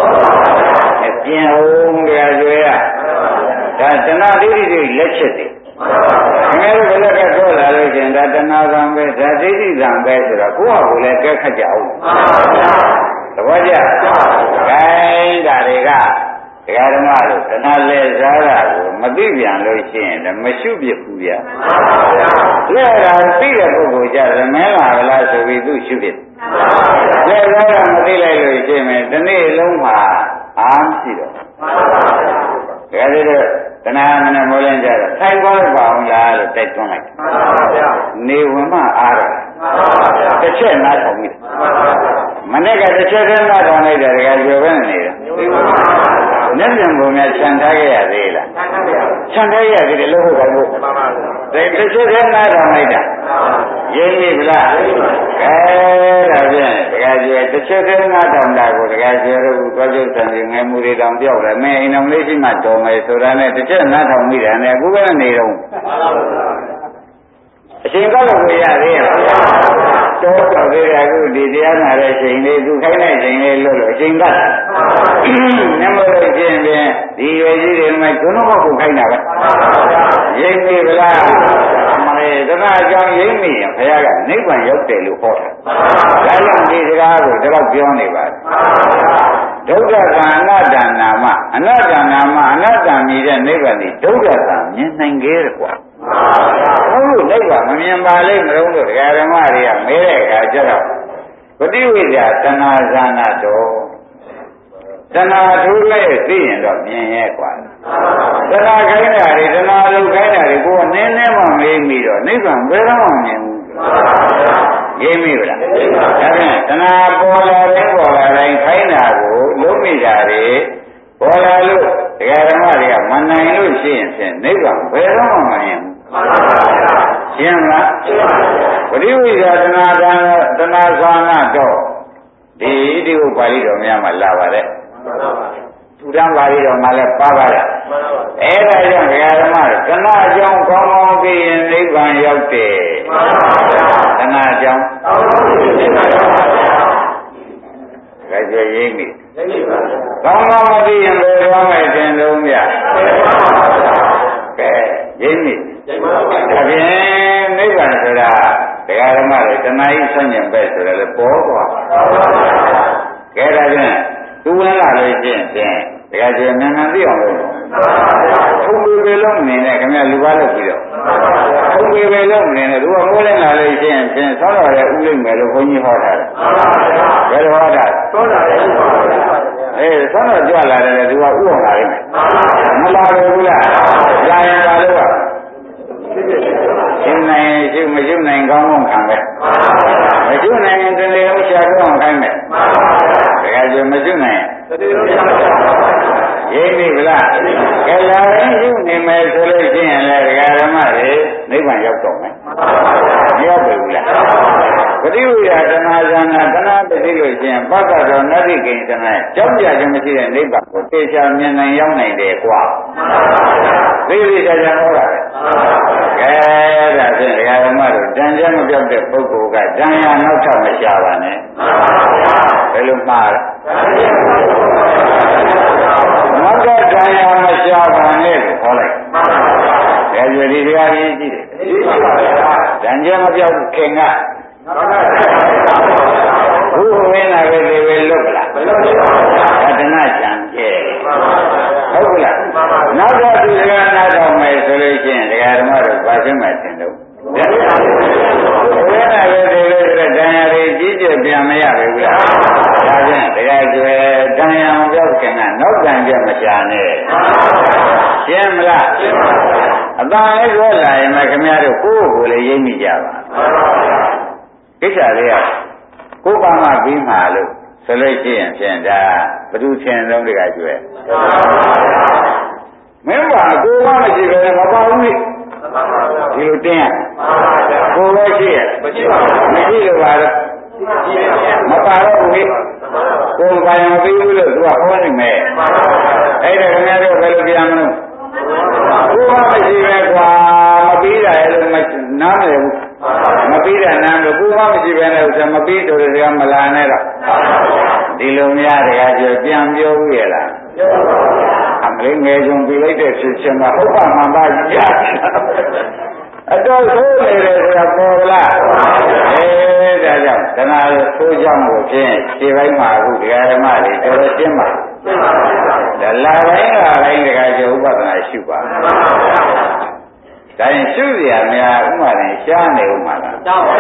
ကျင်အောင်တရားကျွေးရဒါတဏှာဒိဋ္ဌိတွေလက်ချက်တွေခင်ဗျားတို့ဘယ်လက်ကပြောလာလို့ရှင်ဒါတဏှာကံပဲဒါဒိဋ္ဌိကံပဲဆိုတော့ကိုယ့်ဟာကိုယ်လည်းကဲခတ်ကြအောင်သဘောကျခိုင်းဒါတွေကတရားဓမ္မတို့တဏှာလဲစားတာကိုမသိပြန်လို့ရှိရင်လည်းမရှုပြဘူးဗျာလဲတာသိတဲ့ပုဂ္ဂိုလ်ကြတယ်မင်းလာဗလားဆိုပြီးသူရှုပြလဲစားတာမသိလိုက်လို့ရှိရင်ဒီနေ့လုံးမှာအားမရှိတော့ဒါကြတဲ့တဏှာနဲ့မိုးလင်းကြတော့ထိုင်ကောင်းပါအောင်လားလို့တိုက်တွန်းလိုက်နေဝင်မှအားတော့တစ်ချက်နားထောင်ပြီမနေ့ကတစ်ချက်တည်းနားထောင်လိုက်တယ်တကယ်ပြောပဲနေတယ်မျက်ပြန်ပုံများခြံထားခဲ့ရသေးလားခြံထားရသေးတယ်လို့ဟုတ်ပါဘူးဒါတစ်ချက်တည်းနားထောင်လိုက်တာရင်းပြီလားဒါဖြင့်တကယ်ကျေတစ်ချက်တည်းနားထောင်တာကိုတကယ်ကျေတို့သွားကျုပ်ဆံပြီးငယ်မှုတွေတောင်ပြောက်တယ်မင်းအိမ်တော်လေးရှိမှတော်မယ်ဆိုတာနဲ့တစ်ချက်နားထောင်မိတယ်နဲ့အခုပဲနေတော့အချိန်ကောက်လို့ရသေးရဲ့တော့တော်သေးတယ်အခုဒီတရားနာတဲ့ချိန်လေးသူခိုင်းတဲ့ချိန်လေးလို့အချိန်ကနမလို့ချင်းဖြင့်ဒီရွယ်ကြီးတွေမှကျွန်းတော့ကိုခိုင်းတာပဲရိပ်ပြီဗလားမလေးတခါအကြောင်းရိပ်မိရင်ဘုရားကနိဗ္ဗာန်ရောက်တယ်လို့ဟောတာဒါကြောင့်ဒီစကားကိုတော့ပြောနေပါတယ်ဒုက္ခကံအနတ္တနာမအနတ္တနာမအနတ္တမြည်တဲ့နိဗ္ဗာန်ဒီဒုက္ခကံမြင်နိုင်ခဲ့တယ်ကွာဟုတ်လို့နိဗ္ဗာန်မမြင်ပါလိမ့်မလို့ဒကာဓမ္မတွေကမဲတဲ့အခါကျတော့ပฏิဝိဇ္ဇာတဏှာဇာနာတော်တဏှာထိုးလိုက်သိရင်တော့မြင်ရဲ့ကွာတဏှာခိုင်းတာတွေတဏှာလုံခိုင်းတာတွေကိုနင်းနေမှမေးမိတော့နိဗ္ဗာန်ဘယ်တော့မှမမြင်ဘူးရေးမိဗလားဒါဖြင့်တဏှာပေါ်လာတဲ့ပေါ်လာတိုင်းခိုင်းတာကိုလုံးမိတာတွေပေါ်လာလို့ဒကာဓမ္မတွေကမနိုင်လို့ရှိရင်ဖြင့်နိဗ္ဗာန်ဘယ်တော့မှမမြင်ဘူးရှင်းလားပရိဝိဇာတဏှာဇာနာတော့ဒီဥပါဠိတော်များမှာလာပါတယ်သူတန်းပါဠိတော်မှာလည်းပါပါတယ်အဲ့ဒါကြောင့်ဘုရားဓမ္မတို့တဏှာအကြောင်းကောင်းကောင်းသိရင်နိဗ္ဗာန်ရောက်တယ်တဏှာအကြောင်းကြည့်ကြရေးမိကောင်းကောင်းမသိရင်ဘယ်သွားမယ်သင်လုံးပြကဲရေးမိဒါဖြင့်နိဗ္ဗာန်ဆိုတာတရားဓမ္မတွေတဏှာကြီးဆန့်ကျင်ပဲဆိုတယ်လေပေါ်သွားကဲဒါဖြင့်သူဝင်လာလို့ရှိရင်တရားကျေမြန်မြန်သိအောင်လုပ်ထုံးပေလုံးနေနဲ့ခင်ဗျလူပါလို့ပြီးတော့ထုံးပေလုံးနေနဲ့သူကမိုးလင်းလာလို့ရှိရင်ဆောင်းတော်ရဲ့ဥလိမ့်မယ်လို့ဘုန်းကြီးဟောတာဘယ်လိုဟောတာဆောင်းတော်ရဲ့ဥပါဒဆောင်းတော်ကြွလာတယ်သူကဥအောင်လာလိမ့်မယ်မလာဘူးလားကြာရင်လာလို့ရှင်းနိုင်ရှင်းမရှင်းနိုင်ကောင်းကောင်းခံပဲမရှင်းနိုင်ရင်တလေလုံးရှာကောင်းခိုင်းမယ်တကယ်ဆိုမရှင်းနိုင်ရေးပြီဗလားကဲလာရင်ရှင်းနေမယ်ဆိုလို့ရှိရင်လည်းဒကာဓမ္မတွေနိဗ္ဗာန်ရောက်တော့မယ်မရောက်ပြီလားပฏิဝိဒတဏှာဇာနာတဏှာပသိလို့ရှိရင်ပတ္တတော်နတ္တိကိဉ္စနာကြောက်ကြခြင်းမရှိတဲ့နိဗ္ဗာန်ကိုသေချာမြင်နိုင်ရောက်နိုင်တယ်ကွာသိပြီချာချာဟောတာကဲဒါဖြင့်ဒကာဓမ္မတို့တန်ကြမပြောက်တဲ့ပုဂ္ဂိုလ်ကတန်ရနောက်ထပ်မရှာပါနဲ့ဘယ်လိုမှားလဲနောက်ထပ်တန်ရမရှာပါနဲ့ကိုခေါ်လိုက်ဒါကြွဒီတရားကြီးရှိတယ်တန်ကြမပြောက်ခင်ကဘုဝင်လာပဲဒီပဲလွတ်လားမလွတ်ပါဘူးတဏှာကြံကျဲဟုတ်လားနောက်တော့ဒီကနာတော့မယ်ဆိုလို့ရှိရင်ဒကာဓမ္မတို့ဗာရှင်းမှတင်တော့ဘုဝင်လာပဲဒီပဲဆိုတော့တရားတွေကြီးကျယ်ပြန်မရဘူးလားဒါဖြင့်ဒကာကျွဲတရားပြောက်ခင်ကနောက်ကြံကျဲမရှာနဲ့ရှင်းမလားရှင်းပါဘူးအတန်လေးပြောလာရင်လည်းခင်ဗျားတို့ကိုယ့်ကိုယ်လေးရိပ်မိကြပါကိစ္စလေးကကိုယ်ပါမှပြီးမှာလို့ဆိုလို့ရှိရင်ဖြင့်ဒါဘသူထင်ဆုံးတကကျွဲမင်းပါကိုယ်ကမရှိပဲမပါဘူးဒီလိုတင်းရကိုယ်ပဲရှိရမရှိပါဘူးမရှိလို့ပါတော့မပါတော့ဘူးကိုယ်ကံမပြီးဘူးလို့သူကဟောနေမယ်အဲ့ဒါခင်ဗျားတို့ဘယ်လိုပြန်မလို့ကိုယ်ကမရှိပဲကွာမပြီးတာလည်းနားမလည်ဘူးမပြီးတဲ့နာမ်ကိုကိုယ်မှမရှိပဲနဲ့ဥစ္စာမပြီးတော့တရားမလာနဲ့တော့ဒီလိုများတကယ်ကြပြန်ပြောဘူးရလားအမလေးငယ်ကြုံပြလိုက်တဲ့ဖြစ်ချင်းမှာဟုတ်ပါမှန်ပါကြီးအတော်ဆိုးနေတယ်ဆိုတာပေါ်လားဒါကြောင့်တဏှာရဲ့ဆိုးကြောင့်ကိုဖြင့်ခြေပိုင်းမှာအခုဒကာဓမ္မတွေတော်တော်ရှင်းပါဒါလာတိုင်းဒကာကျဥပဒနာရှုပါဒါရင်ရှုเสียများဥမာရင်ရှားနေဥမာလား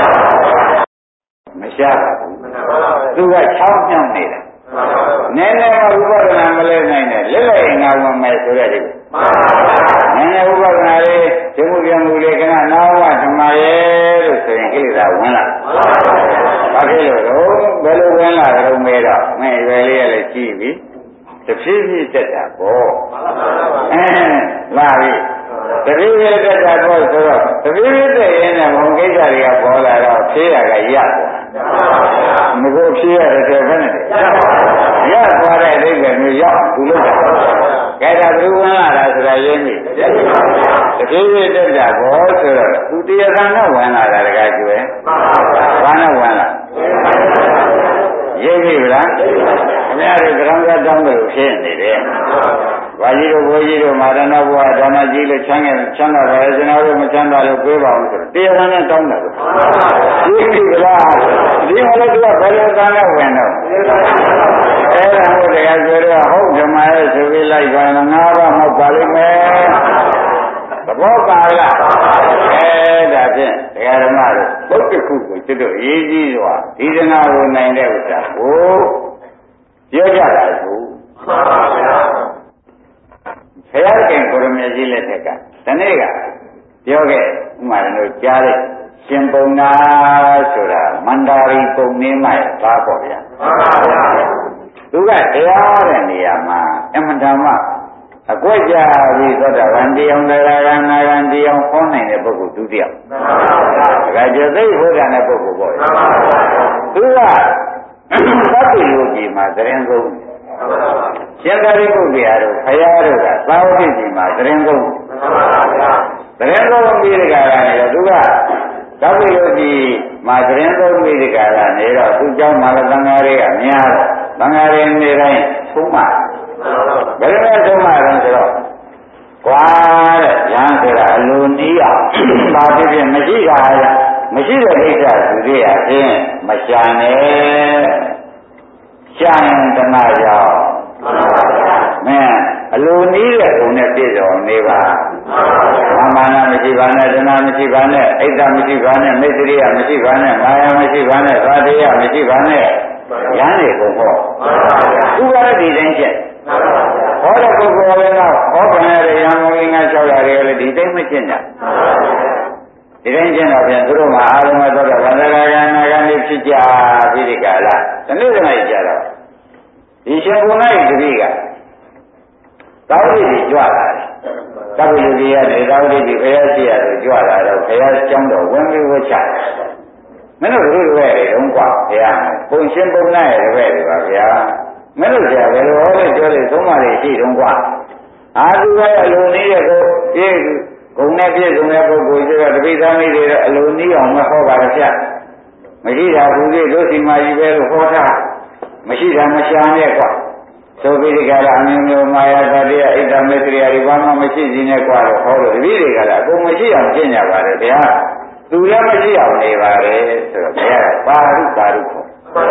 မရှားပါဘူးသူကချောင်းညောင်းနေတာနည်းနည်းမှဥပဒနာမလဲနိုင်နဲ့လက်လက်အင်္ဂါဝင်မယ်ဆိုတဲ့ဒီနည်းနည်းဥပဒနာလေးဇမှုပြန်မှုလေးကနာဝဓမ္မရဲ့လို့ဆိုရင်ကိလေသာဝင်လာဘာဖြစ်လို့တော့ဘယ်လိုဝင်လာကြုံမဲတော့မင်းရွယ်လေးရလည်းကြည့်ပြီတဖြည်းဖြည်းတက်တာပေါ့လာပြီတဖြည်းဖြည်းတက်တာပေါ့ဆိုတော့တဖြည်းဖြည်းတက်ရင်လည်းဘုံကိစ္စတွေကပေါ်လာတော့ဖြေးရကရသွားမကိုဖြေးရတယ်တဲ့ဘယ်နဲ့ရသွားတဲ့အဓိပ္ပာယ်မျိုးရောက်သူလို့တာကဲဒါဘယ်လိုဝင်လာတာဆိုတာရင်းပြီတဖြည်းဖြည်းတက်တာပေါ့ဆိုတော့သူတရားခံနဲ့ဝင်လာတာတကားကျွဲဘာနဲ့ဝင်လာရိပ်ပြီလားခင်ဗျားတို့ကြောင်ကတောင်းတယ်ဖြစ်နေတယ်ဘာကြီးတို့ဘိုးကြီးတို့မာရဏဘုရားဒါနကြီးလို့ချမ်းသာပါလေကျွန်တော်တို့မချမ်းသာလို့ပြေးပါအောင်ဆိုတရားခံနဲ့တောင်းတယ်ရိပ်ပြီလားဒီမှာလည်းသူကဘယ်လိုကံနဲ့ဝင်တော့အဲ့ဒါဟုတ်တယ်ဆိုတော့ဟုတ်ဓမ္မရဲ့ဆိုပြီးလိုက်ပါငါးပါးမဟုတ်ပါလိမ့်မယ်သဘောပါလားဒါဖြင့်တရားဓမ္မတို့ပုဒ်တစ်ခုကိုကျွတ်တို့အရေးကြီးစွာဒီဒနာကိုနိုင်တဲ့ဥစ္စာကိုပြောကြတာကိုဘုရားခင်ကိုရမေကြီးလက်ထက်ကဒီနေ့ကပြောခဲ့ဥမာတို့ကြားတဲ့ရှင်ပုံနာဆိုတာမန္တာရီပုံနေမှပါပေါ့ဗျာသူကတရားတဲ့နေရာမှာအမှန်တမ်းအကွက်ကြပြီးသောတာပန်တရားတရားနာဂံတရားဟောနိုင်တဲ့ပုဂ္ဂိုလ်ဒုတိယဒါကြသိဟောတာတဲ့ပုဂ္ဂိုလ်ပေါ့သူကသတ္တိယုတ်ကြီးမှာသရင်ဆုံးရှင်သာရိပုတ္တရာတို့ဘုရားတို့ကသာဝတိကြီးမှာသရင်ဆုံးသရင်ဆုံးပြီးတဲ့ကာလနဲ့သူကသတ္တိယုတ်ကြီးမှာသရင်ဆုံးပြီးတဲ့ကာလနေတော့သူเจ้าမှာလည်းသံဃာတွေကများတော့သံဃာတွေနေတိုင်းသုံးပါဘယ်လိုသုံးပါလဲဆိုတော့ကွာတဲ့ဉာဏ်ဆိုတာအလိုနည်းအောင်ဘာဖြစ်ဖြစ်မရှိတာမရှိတဲ့ကိစ္စသူတွေအချင်းမရှာနဲ့ရှာရင်တဏှာကြောင့်မင်းအလိုနည်းတဲ့ုံနဲ့ပြည့်စုံနေပါမာနမရှိပါနဲ့တဏှာမရှိပါနဲ့အိတ်တမရှိပါနဲ့မိစ္ဆရိယမရှိပါနဲ့မာယမရှိပါနဲ့သာတေယမရှိပါနဲ့ဉာဏ်နေကုန်ပေါ့သူကလည်းဒီတိုင်းချက်ဟောတဲ့ပုဂ္ဂိုလ်လည်းတော့ဟောခံရတဲ့ရံမောင်ငါ၆ရာတွေလည်းဒီတိုင်းမရှင်းတာဒီတိုင်းရှင်းတော့ပြန်သူတို့မှာအာရုံမသောတော့ဗန္ဒရာဂနာဂန်ဖြစ်ကြပြီးဒီကလာဒီနေ့တည်းကြတော့ဒီရှင်ဘုရားရဲ့တပည့်ကသာဝတိကြီးကြွလာတယ်သဗ္ဗလူကြီးရဲ့သာဝတိကြီးဘုရားရှိရလို့ကြွလာတော့ဘုရားကျောင်းတော်ဝင်ပြီးဝှချမင်းတို့တို့ရဲ့တုံးกว่าဘုရားပုံရှင်ပုံနာရဲ့တပည့်တွေပါဗျာမင်းတို့ဆရာဘယ်လိုဟောလဲပြောလေသုံးပါးလေးရှိတုံးกว่าအာသူကအလိုနည်းတဲ့ကိုပြည့်ဂုံနဲ့ပြည့်စုံတဲ့ပုဂ္ဂိုလ်ကျတော့တပိသမီးတွေတော့အလိုနည်းအောင်မဟောပါဘူးဗျမရှိတာဘူးကြီးတို့စီမာကြီးပဲလို့ဟောတာမရှိတာမရှာနဲ့ကွာဆိုပြီးဒီကရအမျိုးမျိုးမာယာတတရားဣဒ္ဓမေတ္တရာဒီဘာမှမရှိစီနဲ့ကွာလို့ဟောလို့တပည့်တွေကလည်းအကုန်မရှိအောင်ကျင့်ကြပါတယ်ဗျာသူလည်းမရှိအောင်နေပါတယ်ဆိုတော့ဘုရားပါရုပါရုခေါ်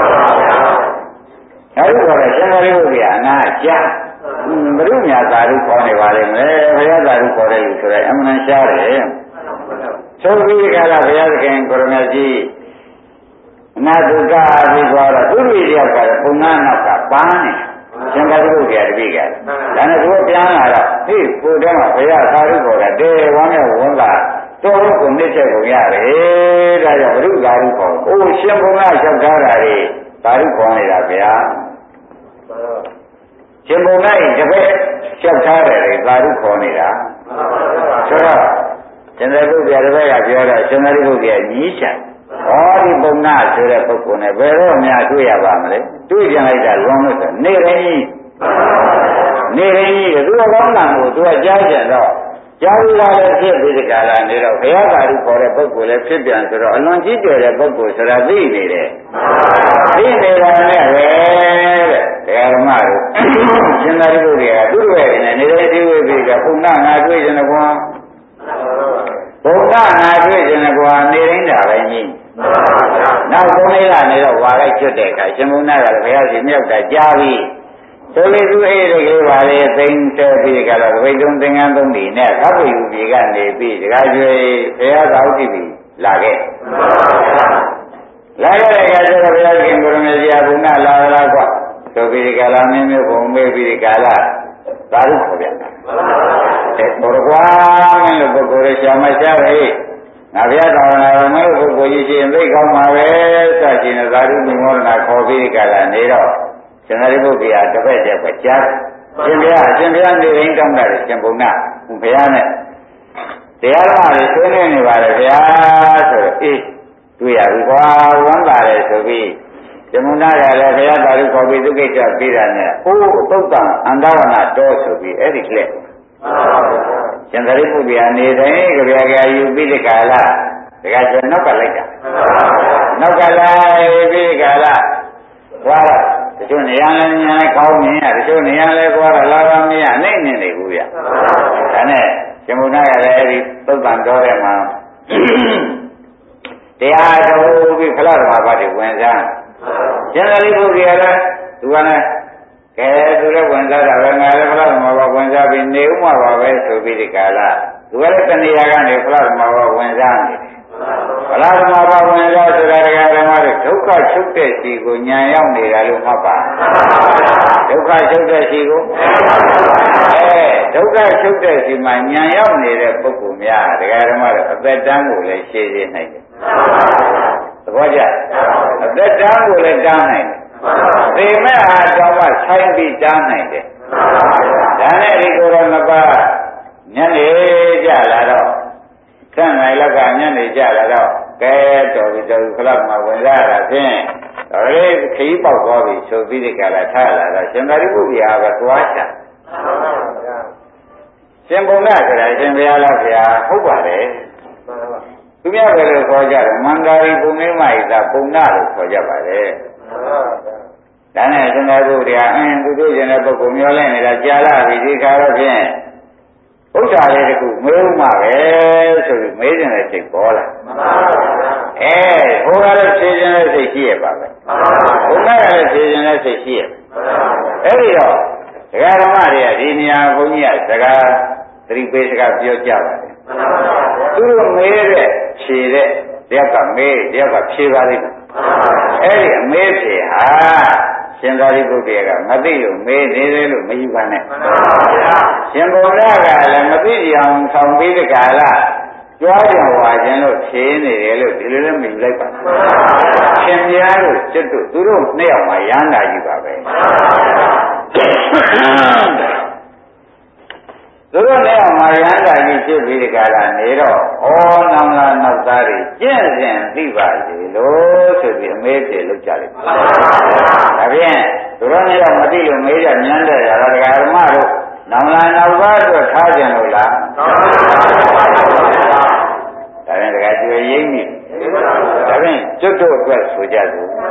အဲဒီတော့ရှင်သာရိပုတ္တရာအနာကျဘုရုမြတ်သာရုခေါ်နေပါလိမ့်မယ်ဘုရားသာရုခေါ်တယ်လို့ဆိုရဲအမှန်ရှားတယ်ဆိုပြီးဒီကရဘုရားသခင်ကိုရမကြီးအနာတုကပြီးသွားတော့သူ့လူတယောက်ကပုံနာနောက်ကပန်းနေရှင်သာရိပုတ္တရာတပည့်ကဒါနဲ့သူပြန်လာတော့ဟေ့ကိုယ်တည်းမှာဘုရားသာရုခေါ်တယ်တဲဝမ်းနဲ့ဝန်းကတော်ကိုနှိမ့်ချက်ကုန်ရတယ်ဒါကြောင့်ဘုရုသာရုခေါ်အိုးရှင်ဘုရားလျှောက်ထားတာတွေသာရုခေါ်နေတာဗျာရှင်ဘုံ၌တပည့်လျှောက်ထားတယ်လေသာရုခေါ်နေတာဆိုတော့ရှင်သာရိပုတ္တရာတပည့်ကပြောတော့ရှင်သာရိပုတ္တရာညီးချံဟောဒီဘုံနာဆိုတဲ့ပုဂ္ဂိုလ်နဲ့ဘယ်တော့မှတွေ့ရပါမလဲတွေ့ကြလိုက်တာလွန်လို့ဆိုနေတိုင်းကြီးသူကကောင်းတာကိုသူကကြားကြတော့ကြားရတာလည်းဖြစ်ပြီးဒီကလာနေတော့ဘုရားသာရုခေါ်တဲ့ပုဂ္ဂိုလ်လည်းဖြစ်ပြန်ဆိုတော့အလွန်ကြီးကျယ်တဲ့ပုဂ္ဂိုလ်ဆိုတာသိနေတယ်သိနေတာနဲ့ပဲတဲ့ဓမ္မတို့ရှင်သာရိပုတ္တရာသူ့ရဲ့နဲ့နေတဲ့ဒီဝိပိကဘုံနာငါတွေ့ခြင်းကွာဘုံနာငါတွေ့ခြင်းကွာနေရင်းတာပဲကြီးနောက်3လေးကနေတော့ဝါလိုက်ကျွတ်တဲ့အခါရှင်ဘုံနာကလည်းဘုရားရှင်မြောက်တာကြားပြီးဆိုလေသူအဲ့ဒီကပါလေသိမ့်တဲ့ပြီးကတော့ဝိတုံသင်္ကန်းသုံးဒီနဲ့သဗ္ဗယုပြေကနေပြီးတခါကျွေဘုရားသာဥတည်ပြီးလာခဲ့လာခဲ့တဲ့အခါကျတော့ဘုရားရှင်ကိုရမေဇာဘုံနာလာလာကွာဆိုပြီးဒီကလာမင်းမျိုးဘုံမေးပြီးဒီကလာသာရုခေါ်ပြန်တယ်ဘောရကွာမင်းတို့ပုဂ္ဂိုလ်ရရှာမရှာပဲငါဘုရားတော်နာမင်းတို့ပုဂ္ဂိုလ်ကြီးရှင်သိကောင်းပါပဲစရှင်သာရုမိမောဒနာခေါ်ပြီးဒီကလာနေတော့ရှင်သာရိပုတ္တရာတပည့်တဲ့ပဲကြားရှင်ဘုရားနေရင်းတောင်းတာရှင်ဘုံနာဘုရားနဲ့တရားဓမ္မတွေဆွေးနွေးနေပါလေဗျာဆိုတော့အေးတွေ့ရပြီကွာဝမ်းသာတယ်ဆိုပြီးဇမုနာရလည်းဘုရားသာဓုခေါ်ပြီးသူကိစ္စပြီးတာနဲ့အိုးသုတ်တံအန္တဝနာတော်ဆိုပြီးအဲ့ဒီကလေးရှင်သာရိပုတ္တရာနေတိုင်းကြပြကြယူပြီးဒီကာလတခါကျနောက်ကလိုက်တာနောက်ကလိုက်ပြီးကာလသွားတော့တချို့နေရာလည်းညာလည်းကောင်းမြင်ရတချို့နေရာလည်းသွားတော့လာပါမရနိုင်နေနေဘူးဗျဒါနဲ့ဇမုနာရလည်းအဲ့ဒီသုတ်တံတော်ထဲမှာတရားတော်ပြီးခလဓမ္မဘာတွေဝင်စားရှင်သာရိပုတ္တရာလည်းသူကလည်းကဲသူလည်းဝင်စားတာပဲငါလည်းခလဓမ္မဘာဝင်စားပြီးနေဥမှာပါပဲဆိုပြီးဒီကာလသူကလည်းတဏှာကနေခလဓမ္မဘာဝင်စားနေတယ်ခလဓမ္မဘာဝင်စားဆိုတာတရားဓမ္မတွေဒုက္ခချုပ်တဲ့စီကိုညံရောက်နေတာလို့မှတ်ပါဒုက္ခချုပ်တဲ့စီကိုဒုက္ခချုပ်တဲ့စီမှာညံရောက်နေတဲ့ပုဂ္ဂိုလ်များတရားဓမ္မတွေအသက်တန်းကိုလည်းရှင်းရှင်းနိုင်တယ်သဘောကျအသက်တန်းကိုလည်းတားနိုင်တယ်သိမဲ့အားကြောင့်မှဆိုင်ပြီးတားနိုင်တယ်ဒါနဲ့ဒီကိုယ်တော်နှစ်ပါးညနေကြလာတော့ဆန့်နိုင်လောက်ကညနေကြလာတော့ကဲတော်ပြီတော်ပြီခလမှာဝင်လာတာဖြင့်တော်လေးခရီးပေါက်သွားပြီဆိုပြီးဒီကလာထားလာတော့ရှင်သာရိပုတ္တရာကသွားချရှင်ဘုံနာဆိုတာရှင်ဘုရားလားဗျာဟုတ်ပါတယ်သူများပဲလို့ခေါ်ကြတယ်မန္တာရီပုံငိမ့်မဣသာပုံနာလို့ခေါ်ကြပါတယ်ဒါနဲ့ရှင်သာရိပုတ္တရာသူတို့ရှင်တဲ့ပုဂ္ဂိုလ်မျောလဲနေတာကြာလာပြီဒီခါတော့ဖြင့်ဥစ္စာလေးတခုမေးဥမှာပဲဆိုပြီးမေးခြင်းတဲ့စိတ်ပေါ်လာဟိုကလည်းဖြေခြင်းတဲ့စိတ်ရှိရပါပဲဘုရားကလည်းဖြေခြင်းတဲ့စိတ်ရှိရအဲ့ဒီတော့ဒကာဓမ္မတွေကဒီနေရာဘုန်းကြီးကစကားသတိပေးစကားပြောကြပါတယ်သူတို့မေးတဲ့ဖြေတဲ့တယောက်ကမေးတယောက်ကဖြေပါလိမ့်မယ်အဲ့ဒီအမေးဖြေဟာရှင်သာရိပုတ္တရာကမသိလို့မေးနေတယ်လို့မယူပါနဲ့ရှင်ဘုရားကလည်းမသိကြအောင်ဆောင်ပြီးတကလားကြွားကြဝါခြင်းလို့ဖြေနေတယ်လို့ဒီလိုလည်းမယူလိုက်ပါဘူးရှင်ပြားတို့ကျွတ်တို့သူတို့နှစ်ယောက်မှရဟန္တာကြီးပါပဲသူတို့နဲ့အောင်မာရဟန္တာကြီးဖြစ်ပြီးဒီကလာနေတော့ဩနောင်လာနောက်သားတွေကျင့်စဉ်သိပါစေလို့ဆိုပြီးအမေးပြေလုပ်ကြတယ်ဒါဖြင့်သူတို့နဲ့တော့မသိလို့မေးကြညမ်းတဲ့ရတော့ဒကာဓမ္မတို့နောင်လာနောက်သားအတွက်ထားကြလို့လားဒါဖြင့်ဒကာကျွေရိမ့်ပြီဒါဖြင့်ကျွတ်တို့အတွက်ဆိုကြစို့ဒ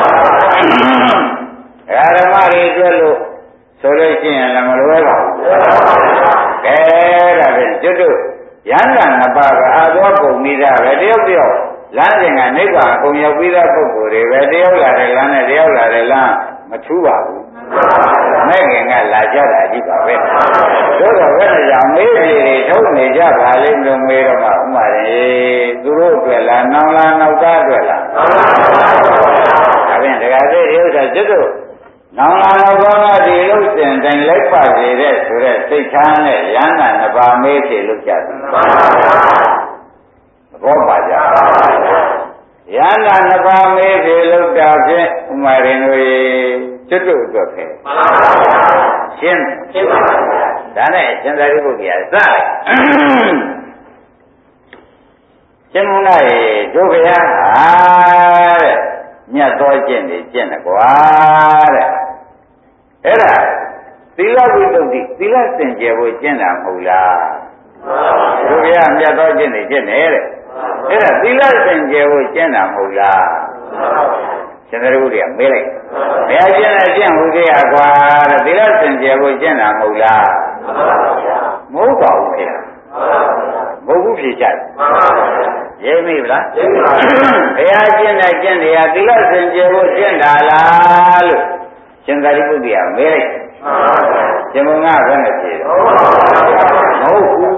ကာဓမ္မတွေအတွက်လို့ဆိုလို့ရှိရင်လည်းမလွဲပါဘူးကဲဒါဖြင့်ကျွတ်တို့ရဟန္တာနှစ်ပါးကအာသောပုံမိတာပဲတယောက်တယောက်လမ်းစဉ်ကနိဗ္ဗာန်ပုံရောက်ပြီးသားပုဂ္ဂိုလ်တွေပဲတယောက်လာတဲ့လမ်းနဲ့တယောက်လာတဲ့လမ်းမထူးပါဘူးမဲ့ခင်ကလာကြတာကြည့်ပါပဲတို့တော့ဘယ်နဲ့ကြောင့်မေးပြေတွေထုတ်နေကြပါလိမ့်လို့မေးတော့မှဥမာရင်သူတို့အတွက်လားနောင်လားနောက်သားအတွက်လားဒါဖြင့်ဒကာသေးဥစ္စာကျွတ်တို့နောင်လာတော့ဘာဒီလို့စင်တိုင်းလိုက်ပါစေတဲ့ဆိုတဲ့စိတ်ထားနဲ့ရဟန္တာနှစ်ပါးမေးဖြေလို့ကြတယ်ဘောပါကြရဟန္တာနှစ်ပါးမေးဖြေလို့တာဖြင့်ဥမာရင်တို့ကျွတ်တို့အတွက်ပဲရှင်းပါဒါနဲ့ရှင်သာရိပုတ္တရာစလိုက်ရှင်မုန်းလာရေတို့ဘုရားဟာတဲ့မြတ်သောကျင့်နေကျင့်တယ်ကွာတဲ့အဲ့ဒါသီလဝိတ္တုသီလစင်ကြယ်ဖို့ကျင့်တာမဟုတ်လားတို့ဘုရားမြတ်သောကျင့်နေကျင့်တယ်တဲ့အဲ့ဒါသီလစင်ကြယ်ဖို့ကျင့်တာမဟုတ်လားရှင်သာရိပုတ္တရာမေးလိုက်ဘုရားကျင့်တဲ့ကျင့်ဟုသေးရကွာတဲ့သီလစင်ကြယ်ဖို့ကျင့်တာမဟုတ်လားမဟုတ်ပါဘူးခင်ဗျာမဟုတ်ဘူးဖြေချတယ်ရိပ်မိဗလားဘုရားကျင့်တဲ့ကျင့်တရားသီလစင်ကြယ်ဖို့ကျင့်တာလားလို့ရှင်သာရိပုတ္တရာမေးလိုက်ရှင်ဘုရားဘယ်နဲ့ဖြေတယ်မဟုတ်ဘူး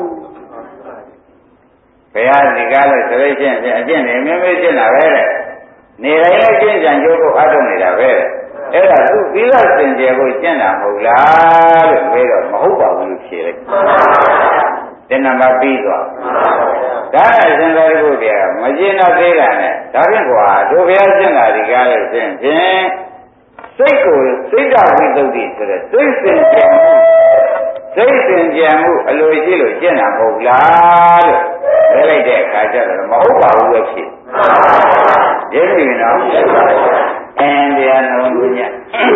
ဘုရားဒီကားလို့ဆိုလို့ရှိရင်အကျင့်နေမြဲမြဲကျင့်တာပဲတဲ့နေတိုင်းလည်းကျင့်ကြံကြိုးကိုအားထုတ်နေတာပဲအဲ့ဒါသူသီလစင်ကြယ်ကိုကျင့်တာမဟုတ်လားလို့မေးတော့မဟုတ်ပါဘူးလို့ဖြေလိုက်ဒီနံပါတ်ပြီးသွားဒါနဲ့ရှင်သာရိပုတ္တရာမကျင့်တော့သေးတာနဲ့ဒါဖြင့်ကွာတို့ဘုရားကျင့်တာဒီကားလို့ဆိုရင်စိတ်ကိုစိတ်ဓာတ်ဝိသုဒ္ဓိဆိုတဲ့စိတ်စင်ကြယ်မှုအလိုရှိလို့ကျင့်တာမဟုတ်လားလို့ပြောလိုက်တဲ့အခါကျတော့မဟုတ်ပါဘူးပဲဖြစ်ရင်းပြီနော်တရားတော်ကိုည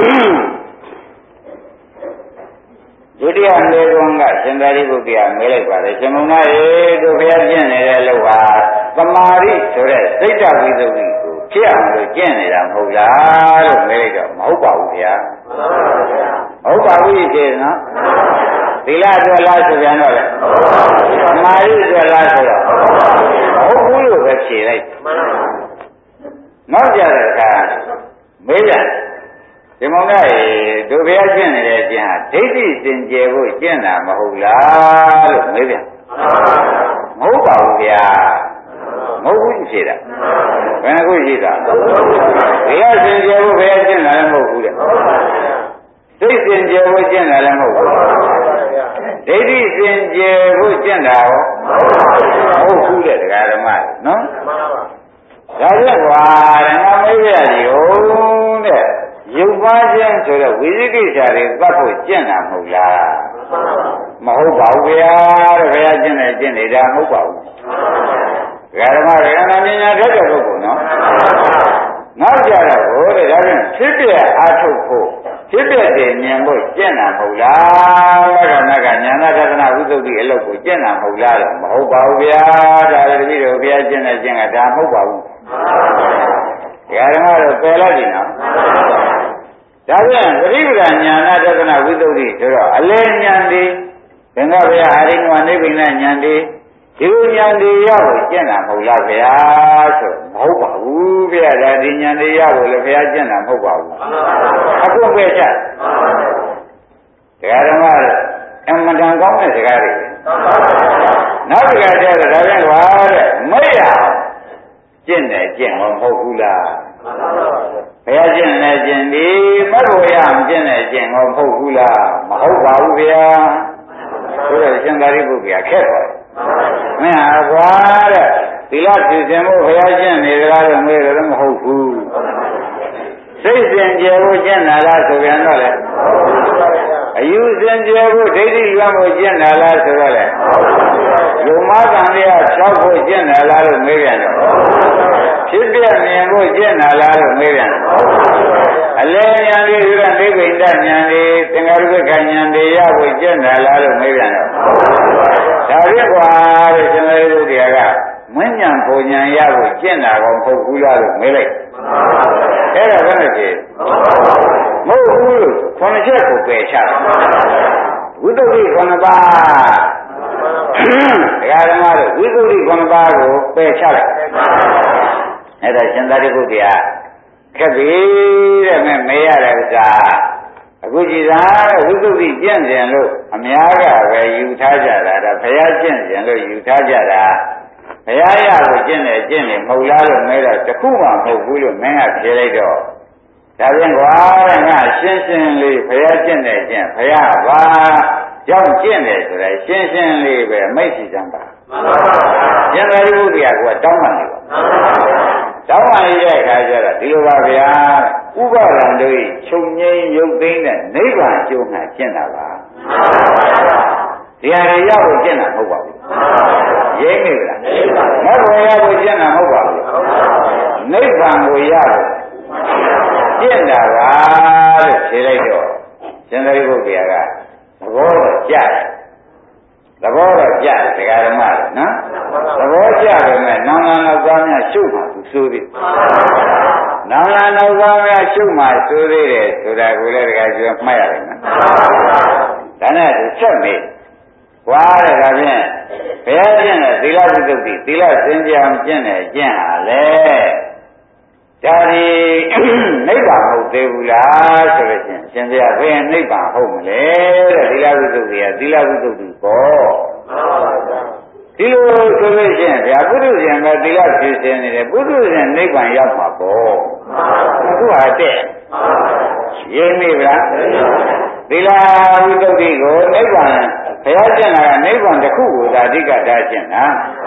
ဒုတိယမေကွန်ကရှင်သာရိပုတ္တရာမေးလိုက်ပါတယ်ရှင်မုန်းသားရေတို့ဘုရားကျင့်နေတဲ့အလုပ်ဟာသမာဓိဆိုတဲ့စိတ်ဓာတ်ဝိသုဒ္ဓိကိုဖြစ်အောင်လို့ကျင့်နေတာမဟုတ်လားလို့မေးလိုက်တော့မဟုတ်ပါဘူးဗျာမဟုတ်ပါဘူးကြည့်နော်သီလအတွက်လားဆိုပြန်တော့လေသမာဓိအတွက်လားဆိုတော့မဟုတ်ဘူးလို့ပဲဖြေလိုက်နောက်ကြတဲ့အခါမေးပြန်ဒီမောင်ကတို့ဘုရားကျင့်နေတဲ့အကျင့်ဟာဒိဋ္ဌိစင်ကြယ်ဖို့ကျင့်တာမဟုတ်လားလို့မေးပြန်မဟုတ်ပါဘူးဗျာမဟုတ်ဘူးဖြေတာဘယ်နှခုရှိတာဘုရားစင်ကြယ်ဖို့ဘုရားကျင့်တာလည်းမဟုတ်ဘူးတဲ့စိတ်စင်ကြယ်ဖို့ကျင့်တာလည်းမဟုတ်ဘူးဒိဋ္ဌိစင်ကြယ်ဖို့ကျင့်တာရောမဟုတ်ဘူးတဲ့တရားဓမ္မနော်ဒါကြကွာဓမ္မမေးရစီဟုတ်တဲ့ရုပ်ပါခြင်းဆိုတော့ဝိသိကိစ္စတွေသတ်ဖို့ကျင့်တာမဟုတ်လားမဟုတ်ပါဘူးဗျာတဲ့ဘုရားကျင့်တဲ့ကျင့်နေတာမဟုတ်ပါဘူးဓမ္မရဟန္တာပညာတတ်တဲ့ပုဂ္ဂိုလ်နော်နောက်ကြတော့ဟိုတဲ့ဒါဖြင့်ဖြစ်ပြအားထုတ်ဖို့ဖြစ်ပြတယ်မြင်ဖို့ကျင့်တာမဟုတ်လားဘုရားကဉာဏသဒ္ဒနာဝိသုဒ္ဓိအလုပ်ကိုကျင့်တာမဟုတ်လားတော့မဟုတ်ပါဘူးဗျာဒါလည်းတပည့်တော်ဘုရားကျင့်တဲ့ကျင့်ကဒါမဟုတ်ပါဘူးဓမ္မတော့ပယ်လိုက်ပြီနော်ဒါပြန်ပရိပဒဉာဏသဒ္ဒနာဝိသုဒ္ဓိဆိုတော့အလဲဉာဏ်ဒီသင်္ဃဘုရားအာရိဏဝနိဗ္ဗိနဉာဏ်ဒီဒီဉာဏ်ဒီရောက်ကိုကျင့်တာမဟုတ်လားဗျာဆိုမဟုတ်ပါဘူးဗျာဒါဒီဉာဏ်ဒီရောက်ကိုလည်းဘုရားကျင့်တာမဟုတ်ပါဘူးအခုပဲချတရားဓမ္မအမှန်တန်ကောင်းတဲ့စကားတွေနောက်တစ်ခါကျတော့ဒါပြန်ကွာတဲ့မိတ်ရကျင့်တယ်ကျင့်မဟုတ်ဘူးလားဘုရားကျင့်တယ်ကျင့်ဒီမတ်ဖို့ရအောင်ကျင့်တယ်ကျင့်မဟုတ်ဘူးလားမဟုတ်ပါဘူးဗျာဆိုတော့ရှင်သာရိပုတ္တရာခက်ပါတယ်မင်းဟာကွာတဲ့သီလဖြစ်ခြင်းမို့ဘုရားကျင့်နေကြတယ်မေးတယ်မဟုတ်ဘူးစိတ်စင်ကြယ်ဖို့ကျင့်တာလားဆိုပြန်တော့လေအယူစင်ကြယ်ဖို့ဒိဋ္ဌိလွှမ်းဖို့ကျင့်တာလားဆိုတော့လေယုံမကံတွေကဖြောက်ဖို့ကျင့်တာလားလို့မေးပြန်တော့ဖြစ်ပြမြင်ဖို့ကျင့်တာလားလို့မေးပြန်တော့အလဲဉာဏ်လေးကနိဗ္ဗိဒဉာဏ်လေးသင်္ဃာရုပ္ပခဉာဏ်တွေရဖို့ကျင့်တာလားလို့မေးပြန်တော့ဒါပြည့်ကွာတဲ့ရှင်သာရိပုတ္တရာကမဉ္ဇဉ်ပူဉ္ဇဉ်ရဖို့ကျင့်တာကောမဟုတ်ဘူးလားလို့မေးလိုက်အဲ့ဒါဘယ်နဲ့ဖြေမဟုတ်ဘူးလို့ခုနှစ်ချက်ကိုပယ်ချတယ်ဝိသုဒ္ဓိခုနှစ်ပါးတရားဓမ္မတို့ဝိသုဒ္ဓိခုနှစ်ပါးကိုပယ်ချလိုက်အဲ့ဒါရှင်သာရိပုတ္တရာခက်ပြီတဲ့မေးရတဲ့ဥစ္စာအခုကြည်သာတဲ့ဝိသုဒ္ဓိကျင့်ကြံလို့အများကပဲယူထားကြတာဒါဘုရားကျင့်ကြံလို့ယူထားကြတာဘုရားရကိုကျင့်တယ်ကျင့်တယ်မဟုတ်လားလို့မဲတော့တခုမှမဟုတ်ဘူးလို့မင်းကဖြေလိုက်တော့ဒါပြန်ကွာတဲ့ငါရှင်းရှင်းလေးဘုရားကျင့်တယ်ကျင့်ဘုရားဘာကြောင့်ကျင့်တယ်ဆိုတော့ရှင်းရှင်းလေးပဲမိတ်စီစံပါမှန်ပါပါရှင်သာရိပုတ္တရာကတောင်းပန်နေပါတောင်းပန်ရတဲ့အခါကျတော့ဒီလိုပါဗျာဥပါဒံတို့ချုပ်ငိမ့်ရုပ်သိမ်းတဲ့နိဗ္ဗာန်ကျိုးမှာကျင့်တာပါဒီဟာတွေရောက်ကိုကျင့်တာမဟုတ်ပါဘူးရင်းနေလားမဟုတ်ပါဘူးကျင့်တာမဟုတ်ပါဘူးနိဗ္ဗာန်ကိုရဖို့ကျင့်တာပါလို့ဖြေလိုက်တော့ရှင်သာရိပုတ္တရာကသဘောတော့ကြတယ်သဘောတော့ကြတယ်ဒကာဓမ္မတွေနော်သဘောကြတယ်မဲ့နောင်နောင်သားများရှုပ်မှသူစိုးသေးနောင်လာနောက်သားများရှုမှဆိုသေးတယ်ဆိုတာကိုလည်းတခါကျွမှတ်ရတယ်နော်ဒါနဲ့ဆက်မေးွားတဲ့ဒါဖြင့်ဘုရားကျင့်တဲ့သီလဝိသုဒ္ဓိသီလစင်ကြံကျင့်တဲ့ကျင့်ဟာလေဒါဒီနိဗ္ဗာန်ဟုတ်သေးဘူးလားဆိုလို့ချင်းရှင်ဘုရားဘယ်နိဗ္ဗာန်ဟုတ်မလဲတဲ့သီလဝိသုဒ္ဓိကသီလဝိသုဒ္ဓိပေါ့ဒီလိုဆိုလို့ချင်းဗျာပုထုဇဉ်ပဲသီလဖြည့်စင်နေတယ်ပုထုဇဉ်နိဗ္ဗာန်ရောက်မှာပေါ့သူဟာတဲ့ရင်းမိဗလားသီလဝိသုဒ္ဓိကိုနိဗ္ဗာန်ဘုရားကျင့်တာကနိဗ္ဗာန်တစ်ခုကိုသာအဓိကထားကျင့်တာ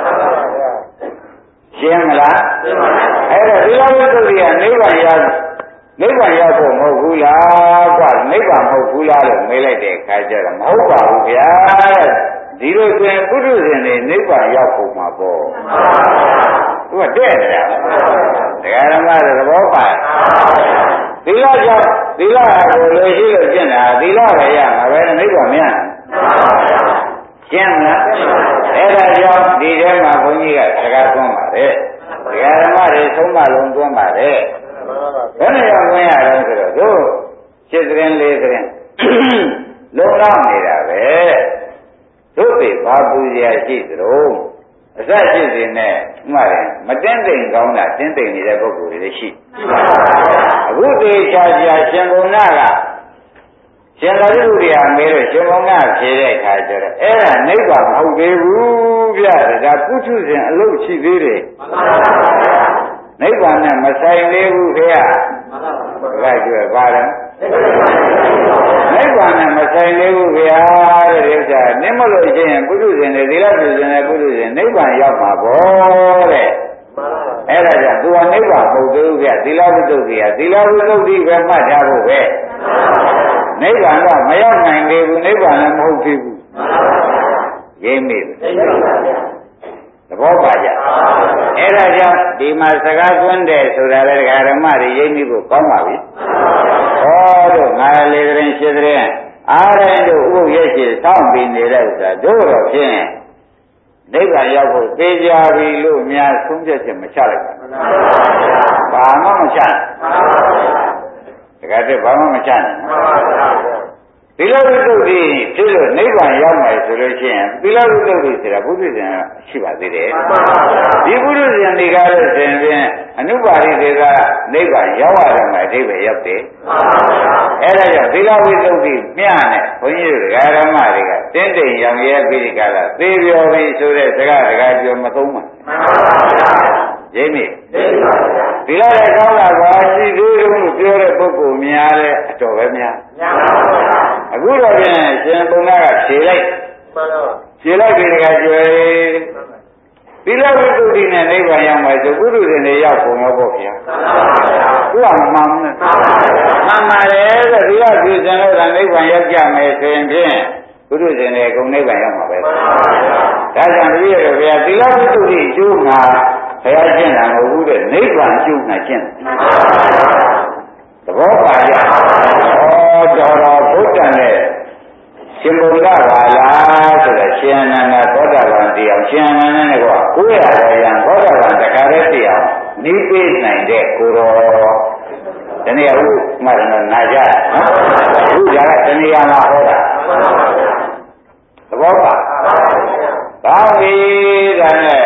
ရှင်းမလားအဲ့တော့သီလဝိသုဒ္ဓိကနိဗ္ဗာန်ရောက်ဖို့မဟုတ်ဘူးလားကွာနိဗ္ဗာန်မဟုတ်ဘူးလားလို့မေးလိုက်တဲ့အခါကျတော့မဟုတ်ပါဘူးဗျာဒီလိုဆိုရင်ပုထုဇဉ်တွေနိဗ္ဗာန်ရောက်ဖို့မှာပေါ့သူကတဲ့နေတာတရားဓမ္မတွေသဘောပါသီလကြောင့်သီလကိုလိုရှိလို့ကျင့်တာသီလပဲရမှာပဲနိဗ္ဗာန်မရရှင်းမလားအဲ့ဒါကြောင့်ဒီထဲမှာဘုန်းကြီးကစကားသွင်းပါတယ်တရားဓမ္မတွေသုံးပါလုံးသွင်းပါတယ်ဘယ်နဲ့ရောက်ဝင်ရတော့ဆိုတော့တို့7သတင်း4သတင်းလုံးလောက်နေတာပဲတို့တွေဘာပူဇော်ရှိသလိုအစရှိစဉ်နဲ့မှတယ်မတင်းတိမ်ကောင်းတာတင်းတိမ်နေတဲ့ပုဂ္ဂိုလ်တွေရှိအခုတေချာချာရှင်ဘုံနာကရှင်သာရိပုတ္တရာမေးလို့ရှင်ဘုံနာဖြေတဲ့အခါကျတော့အဲ့ဒါနိဗ္ဗာန်မဟုတ်သေးဘူးဗျာဒါပုထုဇဉ်အလုပ်ရှိသေးတယ်နိဗ္ဗာန်နဲ့မဆိုင်သေးဘူးခင်ဗျာဒါကြွယ်ပါတယ်နိဗ္ဗာန်နဲ့မဆိုင်သေးဘူးခင်ဗျာတဲ့ဒီဥစ္စာနင်းမလို့ချင်းပုထုဇဉ်တွေသီလပြုဇဉ်တွေပုထုဇဉ်နိဗ္ဗာန်ရောက်မှာပေါ့တဲ့အဲ့ဒါကြောင့်သူကနိဗ္ဗာန်မဟုတ်သေးဘူးဗျာသီလဝိသုဒ္ဓိကသီလဝိသုဒ္ဓိပဲမှတ်ထားဖို့ပဲနိဗ္ဗာန်ကမရောက်နိုင်သေးဘူးနိဗ္ဗာန်လည်းမဟုတ်သေးဘူးရင်းမိသဘောပါကြအဲ့ဒါကြောင့်ဒီမှာစကားသွင်းတယ်ဆိုတာလေဒကာဓမ္မတွေရင်းမိဖို့ကောင်းပါပြီဟောတို့ငါလေးသတင်းရှင်းသတင်းအားတိုင်းတို့ဥပုပ်ရဲ့ရှိစောင့်ပြီးနေတဲ့ဥစ္စာတို့တော့ဖြင့်နိဗ္ဗာန်ရောက်ဖို့သိကြပြီလို့များဆုံးဖြတ်ချက်မချလိုက်ဘူးဘာမှမချနိုင်တကယ်တည်းဘာမှမချနိုင်သီလဝိသုဒ္ဓိဖြစ်လို့နိဗ္ဗာန်ရောက်မယ်ဆိုလို့ရှိရင်သီလဝိသုဒ္ဓိဆိုတာပုထုဇဉ်ရှိပါသေးတယ်ဒီပုထုဇဉ်တွေကလည်းရှင်ဖြင့်အနုပါရိသေကနိဗ္ဗာန်ရောက်ရတယ်မှာအဓိပ္ပာယ်ရောက်တယ်အဲ့ဒါကြောင့်သီလဝိသုဒ္ဓိမျှနဲ့ဘုန်းကြီးတို့ဓမ္မတွေကတင်းတိမ်ရောင်ရဲပြီးဒီကလာသေပြောပြီးဆိုတဲ့စကားပြောမသုံးပါရင်းမိသီလရဲ့ကောင်းတာကရှိသေးတယ်လို့ပြောတဲ့ပုဂ္ဂိုလ်များတဲ့အတော်ပဲများအခုတော့ပြန်ရှင်ဘုံကဖြေလိုက်ဖြေလိုက်ပြီးတကကျွယ်သီလဝိသုဒ္ဓိနဲ့နိဗ္ဗာန်ရောက်မယ်ဆိုပုထုဇဉ်တွေရောက်ပုံရောပေါ့ဗျာသူကမှန်တယ်မှန်ပါတယ်ဆိုသီလပြုစံလို့ကနိဗ္ဗာန်ရောက်ကြမယ်ဆိုရင်ဖြင့်ပုထုဇဉ်တွေအကုန်နိဗ္ဗာန်ရောက်မှာပဲဒါကြောင့်တပည့်တော်ဗျာသီလဝိသုဒ္ဓိအကျိုးမှာဘုရားကျင့်တာမဟုတ်ဘူးတဲ့နိဗ္ဗာန်ကျိုးနဲ့ကျင့်သဘောပါကြတော်ဘုဒ္ဓနဲ့ရှင်ဘုရားပါလားဆိုတော့ရှင်အနန္ဒသောတာပန်တရားရှင်အနန္ဒနဲ့က900ရံသောတာပန်တခါတည်းတရားနိဗ္ဗာန်နိုင်တဲ့ကိုတော်ဒီနေ့အခုမှတော့နာကြနော်အခုကတဏှာမှာဟောတာသဘောပါဘာဝိဒါနဲ့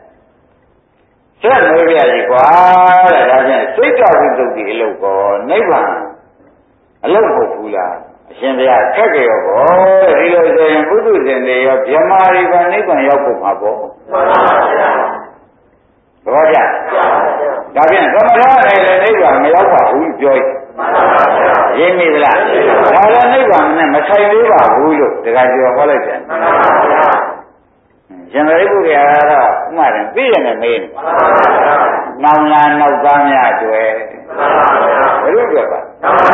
ဆက်လို့ပြရည်ကွာတဲ့ဒါဖြင့်စိတ်တော်ဝိသုဒ္ဓိအလုပ်ကောနိဗ္ဗာန်အလုပ်မဟုတ်ဘူးလားအရှင်ဘုရားခက်ကြရောဘောဒီလိုဆိုရင်ပုထုဇဉ်တွေရောဗြဟ္မာတွေပါနိဗ္ဗာန်ရောက်ဖို့မှာပေါ့မှန်ပါဗျာသဘောကျဒါဖြင့်သမထနဲ့လည်းနိဗ္ဗာန်မရောက်ပါဘူးပြောရင်မှန်ပါဗျာရင်းမိသလားဒါလည်းနိဗ္ဗာန်နဲ့မဆိုင်သေးပါဘူးလို့တခါပြောဟောလိုက်တယ်မှန်ပါဗျာရှင်သာရိပုတ္တရာကတော့ဥမာရင်သိရတယ်မေးတယ်နောင်လာနောက်သားများအတွေ့ဘယ်လိုပြောပါ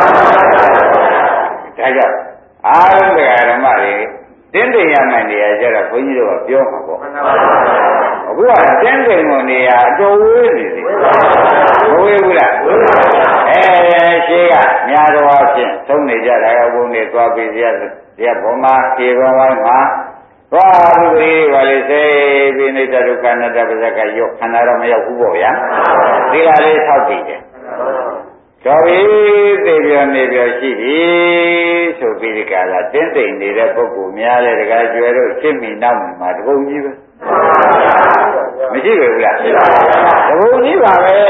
ဒါကြောင့်အားလုံးတရားဓမ္မတွေတင်းတိမ်ရမယ့်နေရာကျတော့ဘုန်းကြီးတို့ကပြောမှာပေါ့အခုကတင်းတိမ်ကိုနေရာအတော်ဝေးနေသေးမဝေးဘူးလားရှေးကများတော်အဖြစ်သုံးနေကြတာကဘုန်းကြီးသွားပြီးရဘုံမှာခြေပေါ်ဝိုင်းမှာသွားပြီးပါလေစေပြီးနေတဒုက္ခနာတပဇကရောခန္ဓာတော့မရောက်ဘူးပေါ့ဗျာဒီလားလေးဆောက်တည်တယ်တော်ပြီသိပြောနေပြောရှိပြီဆိုပြီးဒီကလာတင်းတိမ်နေတဲ့ပုဂ္ဂိုလ်များလဲတကားကျွဲတို့ရှင်းမိနောက်မှာတပုံကြီးပဲမရှိဘူးလားတပုံကြီးပါပဲ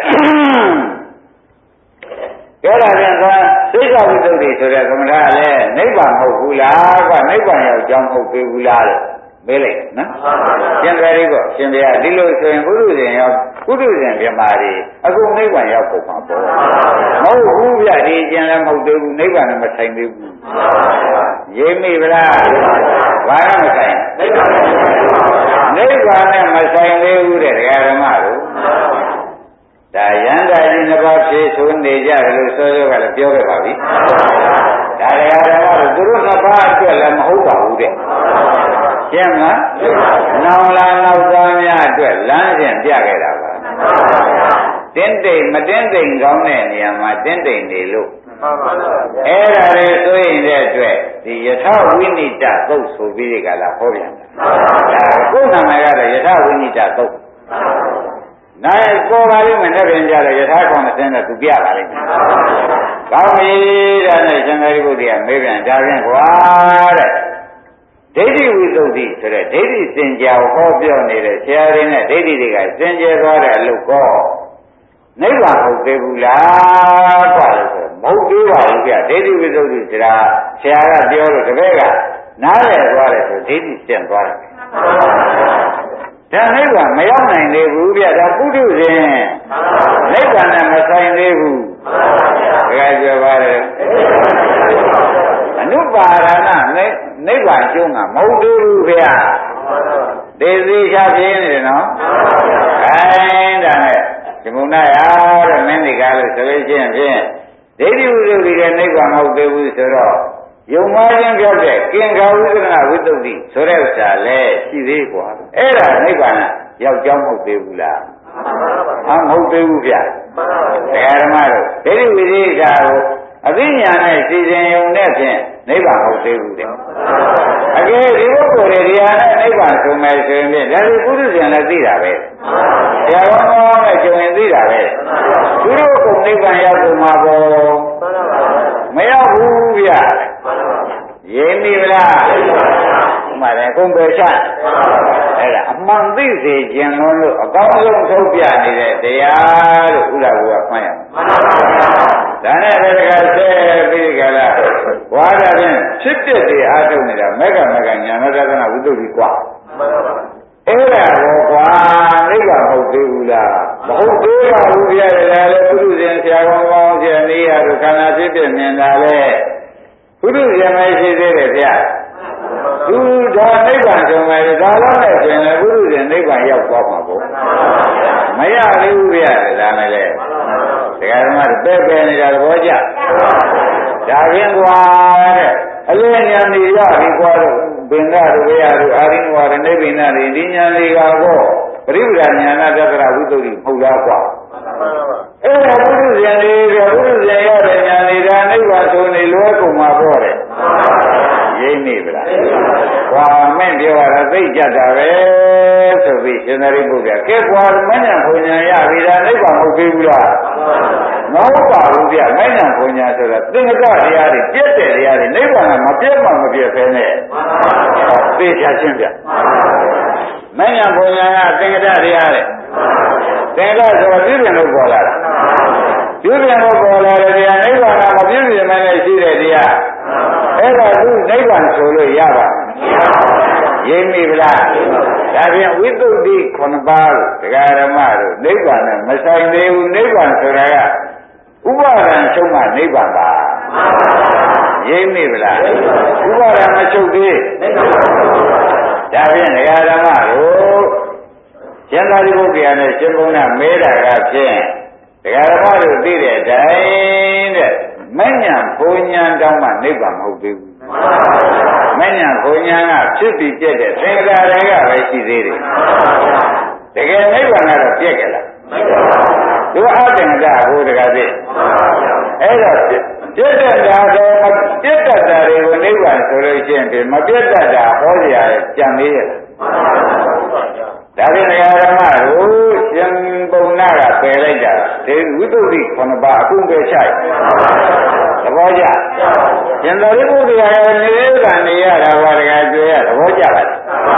ပြောတာပြန်သာသိက္ခာဝိသုဒ္ဓိဆိုတဲ့သမထလည်းနိဗ္ဗာန်မဟုတ်ဘူးလားကွနိဗ္ဗာန်ရောက်ကြောင်းမဟုတ်ဘူးလားလို့မေးလိုက်နော်ရှင်ဘယ်ဒီကောရှင်ဘုရားဒီလိုဆိုရင်ဘုရုဇဉ်ရောက်ဘုရုဇဉ်ပြမာတွေအခုနိဗ္ဗာန်ရောက်ဖို့မှာပေါ့မဟုတ်ဘူးဗျဒီကျန်လည်းမဟုတ်သေးဘူးနိဗ္ဗာန်နဲ့မဆိုင်သေးဘူးရေးမိဗလားဘာနဲ့မဆိုင်နိဗ္ဗာန်နဲ့မဆိုင်သေးဘူးတဲ့ဒကာဓမ္မတို့ဒါယန္တာကြီးနှစ်ပါးဖြည့်ဆိုနေကြတယ်လို့ဆိုကလည်းပြောခဲ့ပါပြီဒါဒကာဓမ္မတို့သူတို့နှစ်ပါးအတွက်လည်းမဟုတ်ပါဘူးတဲ့ကျင့်မလားနောင်လာနောက်သားများအတွက်လမ်းစဉ်ပြခဲ့တာပါတင်းတိမ်မတင်းတိမ်ကောင်းတဲ့နေရာမှာတင်းတိမ်နေလို့အဲ့ဒါတွေဆိုရင်တဲ့အတွက်ဒီယထဝိနိတသုတ်ဆိုပြီးဒီကလာဟောပြန်တာဒါကိုယ်နာမည်ကတော့ယထဝိနိတသုတ်နိုင်ပေါ်ပါလိမ့်မယ်နဲ့ပြင်ကြတယ်ယထာကောင်တဲ့နဲ့သူပြပါလိမ့်မယ်ကောင်းပြီဒါနဲ့ရှင်သာရိပုတ္တရာမေးပြန်ဒါဖြင့်ကွာတဲ့ဒိဋ္ဌိဝိသုဒ္ဓိဆိုတဲ့ဒိဋ္ဌိစင်ကြဟောပြောနေတဲ့ဆရာတွေနဲ့ဒိဋ္ဌိတွေကစင်ကြယ်သွားတဲ့အလုပ်ကောနိဗ္ဗာန်ဟုတ်သေးဘူးလားကွာလို့ဆိုမဟုတ်သေးပါဘူးဗျဒိဋ္ဌိဝိသုဒ္ဓိဆိုတာဆရာကပြောလို့တပည့်ကနားလည်သွားတယ်ဆိုဒိဋ္ဌိစင်သွားတယ်ဒါနိဗ္ဗာန်မရောက်နိုင်သေးဘူးဗျဒါပုထုဇဉ်နိဗ္ဗာန်နဲ့မဆိုင်သေးဘူးဘယ်ကပြောပါတယ်အနုပါဒနာနိဗ္ဗာန်ကျုံးကမဟုတ်သေးဘူးဗျသေသေးချပြင်းနေတယ်နော်ခိုင်းဒါနဲ့ဒီမုံနာရတဲ့မင်းဒီကားလို့ဆိုလို့ရှိရင်ဖြင့်ဒိဋ္ဌိဝိသုဒ္ဓိရဲ့နိဗ္ဗာန်မဟုတ်သေးဘူးဆိုတော့ယုံမှားခြင်းပြောတဲ့ကင်္ခာဝိသနာဝိသုဒ္ဓိဆိုတဲ့ဥစ္စာလည်းရှိသေးกว่าအဲ့ဒါနိဗ္ဗာန်ရောက်ကြောင်းမဟုတ်သေးဘူးလားမဟုတ်သေးဘူးဗျဒကာဓမ္မတို့ဒိဋ္ဌိဝိသေကကိုအသိဉာဏ်နဲ့စီစဉ်ယုံတဲ့ဖြင့်နိဗ္ဗာန်မဟုတ်သေးဘူးတဲ့အကယ်ဒီပုဂ္ဂိုလ်တွေတရားနဲ့နိဗ္ဗာန်ဆိုမယ်ဆိုရင်ဒါဒီပုရိသေလည်းသိတာပဲဆရာတော်ကောင်းနဲ့ကျုံရင်သိတာပဲသူတို့ကနိဗ္ဗာန်ရောက်ကုန်မှာပေါ့မရောက်ဘူးဗျရင်းပြီလားမှန်တယ်ကုန်ပဲချအဲ့ဒါအမှန်သိစေခြင်းလို့အကောင်းဆုံးထုတ်ပြနေတဲ့တရားလို့ဥဒ္ဒဘုရားမှတ်ရမယ်ဒါနဲ့တကယ်ဆက်ပြီးကြလားဝါဒဖြင့်ဖြစ်တဲ့တရားအားထုတ်နေတာမက္ကမကညာနာတနာဝိသုဒ္ဓိกว่าအဲ့ဒါကိုကွာနိဗ္ဗာန်ဟုတ်သေးဘူးလားမဟုတ်သေးပါဘူးဗျာလည်းပုရုဇဉ်ဆရာကောင်းကောင်းဆရာနေရတို့ခန္ဓာဖြစ်ဖြစ်မြင်တာလေပုရုဇဉ်မရှိသေးတယ်ဗျာသူဒါနိဗ္ဗာန်ဆိုမယ်ဒါတော့နဲ့ဆိုရင်လည်းပုရုဇဉ်နိဗ္ဗာန်ရောက်သွားမှာပေါ့မရသေးဘူးဗျာဒါနဲ့လေဒကာဓမ္မတွေပဲနေတာသဘောကျဒါဖြင့်ကွာတဲ့အလင်းညာနေရပြီကွာတော့ဘင်္ဂတို့ဘုရားတို့အာရိနဝရနိဗ္ဗိနတွေဒီညာလေးကတော့ပရိပဒညာနာတတရဝိသုဒ္ဓိမဟုတ်လားကွာအဲ့ဒါပုရုဇဉ်တွေပုရုဇဉ်ရတဲ့ညာလေးဒါနိဗ္ဗာန်ဆိုနေလွဲကုန်မှာပေါ့တဲ့ရိမ့်နေဗလားကွာမင်းပြောရတာသိကြတာပဲဆိုပြီးရှင်သာရိပုတ္တရာကဲကွာမဉ္ဇဉ်ဘုံညာရပြီဒါနိဗ္ဗာန်ဟုတ်ပြီဘူးလားမဟုတ်ပါဘူးဗျမဉ္ဇဉ်ဘုံညာဆိုတာသင်္ကတတရားတွေပြည့်တဲ့တရားတွေနိဗ္ဗာန်ကမပြည့်မှမပြည့်ဖဲနဲ့သိချချင်းဗျမဉ္ဇဉ်ဘုံညာကသင်္ကတတရားတဲ့သင်္ကတဆိုတာပြည့်ပြင်လို့ပေါ်လာတာပြည့်ပြင်လို့ပေါ်လာတဲ့တရားနိဗ္ဗာန်ကမပြည့်ပြင်မှလည်းရှိတဲ့တရားအဲ့ဒါသူနိဗ္ဗာန်ဆိုလို့ရပါရင်းမိဗလားဒါဖြင့်ဝိသုဒ္ဓိ9ပါးလို့ဒကာဓမ္မတို့နိဗ္ဗာန်နဲ့မဆိုင်သေးဘူးနိဗ္ဗာန်ဆိုတာကဥပါဒံချုပ်မှနိဗ္ဗာန်ပါရင်းမိဗလားဥပါဒံမချုပ်သေးဒါဖြင့်ဒကာဓမ္မတို့ကျန်သာရိပုတ္တရာနဲ့ရှင်ဘုန်းကမဲတာကဖြင့်ဒကာဓမ္မတို့သိတဲ့အတိုင်းတဲ့မဉ္ဇဉ်ဘုံညာတောင်းမှနိဗ္ဗာန်မဟုတ်သေးဘူးမဉ္ဇဉ်ဘုံညာကဖြစ်ပြီးပြည့်တဲ့သင်္ခါရတွေကပဲရှိသေးတယ်တကယ်နိဗ္ဗာန်ကတော့ပြည့်ကြလားသူအတ္တင်္ဂဟိုတကားသိအဲ့တော့ပြည့်တဲ့ဓာတ်တော့ပြည့်တတ်တာတွေကိုနိဗ္ဗာန်ဆိုလို့ရှိရင်ဒီမပြည့်တတ်တာဟောကြရကြံသေးရဲ့ဒါဖြင့်ဓမ္မတို့ရှင်ပုံနာကပယ်လိုက်တာဒီဝိသုဒ္ဓိ9ပါးအကုန်ပဲချိုက်သဘောကျရှင်သာရိပုတ္တရာရဲ့နေတဲ့ကနေရတာဘာတကယ်ကြွေရသဘောကျပါ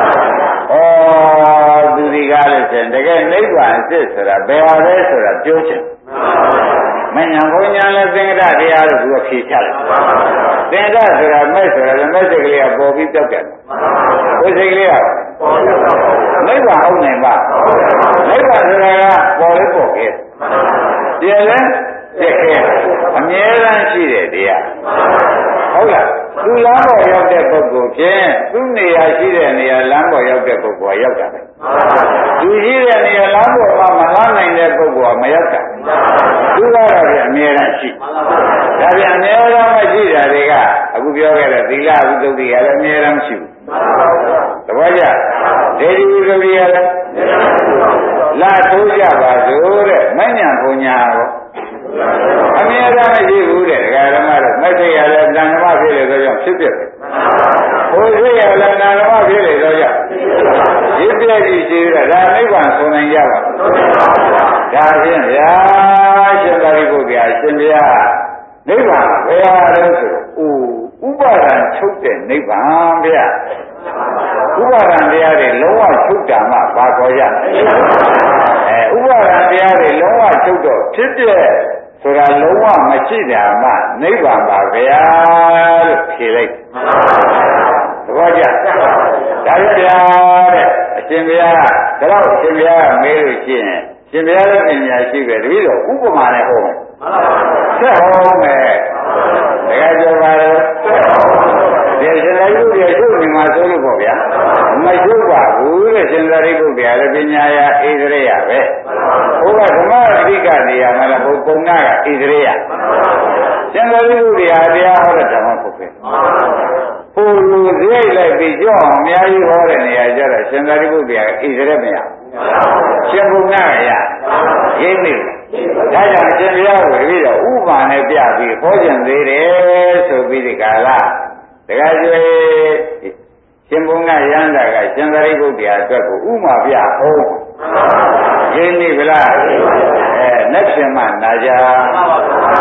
လားသူဒီကားလို့ရှင်တကယ်နိဗ္ဗာန်အစစ်ဆိုတာဘယ်ဟာလဲဆိုတာပြောချင်မညာဘုံညာလည်းသင်္ကတတရားလို့သူကဖြေချတယ်သင်္ကတဆိုတာမဲ့ဆိုတာလည်းမဲ့စိတ်ကလေးကပေါ်ပြီးပြောက်တယ်ဝိစိတ်ကလေးကနိဗ္ဗာန်ဟုတ်နိုင်ပါနိဗ္ဗာန်ဆိုတာကပေါ်လေးပေါ်ခဲ့တည်းလဲပြည့်ခဲ့အမြဲတမ်းရှိတယ်တရားဟုတ်လားသူလမ်းပေါ်ရောက်တဲ့ပုဂ္ဂိုလ်ဖြင့်သူ့နေရာရှိတဲ့နေရာလမ်းပေါ်ရောက်တဲ့ပုဂ္ဂိုလ်ကရောက်တာပဲသူရှိတဲ့နေရာလမ်းပေါ်မှာမလာနိုင်တဲ့ပုဂ္ဂိုလ်ကမရောက်တာသူကတော့ပြန်အမြဲတမ်းရှိဒါပြန်အမြဲတမ်းမရှိတာတွေကအခုပြောခဲ့တဲ့သီလဝိသုဒ္ဓိကလည်းအမြဲတမ်းမရှိဘူးသဘောကျဒေဒီဝိသုဒ္ဓိကလည်းလာထိုးကြပါစို့တဲ့မညံဘုံညာရောအမြဲတမ်းမရှိဘူးတဲ့ဒကာဓမ္မတို့မသိရလဲတဏ္ဍမဖြစ်လေတော့ကြောင့်ဖြစ်ပြတယ်ဘုသိရလဲတဏ္ဍမဖြစ်လေတော့ကြောင့်ရစ်ပြည့်ကြည့်ရှိတယ်ဒါနိဗ္ဗာန်ဆိုနိုင်ကြပါဒါဖြင့်ဗျာရှင်သာရိပုတ္တရာရှင်ဗျာနိဗ္ဗာန်ဘယ်ဟာလဲဆိုဥပါဒံချုပ်တဲ့နိဗ္ဗာန်ဗျာဥပါဒံတရားတွေလုံးဝချုပ်တာမှဘာခေါ်ရဥပါဒံတရားတွေလုံးဝချုပ်တော့ဖြစ်တဲ့ဆိုတာလုံးဝမရှိတာမှနိဗ္ဗာန်ပါဗျာလို့ဖြေလိုက်သဘောကျဒါကြဗျာတဲ့အရှင်ဘုရားဒါတော့ရှင်ဘုရားမေးလို့ရှိရင်ရှင်ဘုရားရဲ့ပညာရှိပဲတပည့်တော်ဥပမာနဲ့ဟောမယ်ဆက်ဟောမယ်တကယ်ပြောပါတော့ဒီရှင်သာရိပုတ္တရာရှုနေမှာဆိုလို့ပေါ့ဗျာမရှုပါဘူးတဲ့ရှင်သာရိပုတ္တရာလည်းပညာရာဣသရေယပဲဟိုကဓမ္မအဓိကနေရာမှာလည်းပုံနာကဣသရေယရှင်သာရိပုတ္တရာတရားဟောတဲ့ဓမ္မပုဂ္ဂိုလ်ဟိုလူစရိတ်လိုက်ပြီးကြောက်အောင်အများကြီးဟောတဲ့နေရာကျတော့ရှင်သာရိပုတ္တရာဣသရေမရရှင်ပုံနာကရရင်းနေဒါကြောင့်ရှင်ဘုရားကိုပြီးတော့ဥပမာနဲ့ပြပြီးဟောကျင်သေးတယ်ဆိုပြီးဒီကာလတခါကျွေးရှင်ဘုံကရန္တာကရှင်သာရိပုတ္တရာအတွက်ကိုဥမာပြဟောရင်းနေဗလားနတ်ရှင်မနာကြ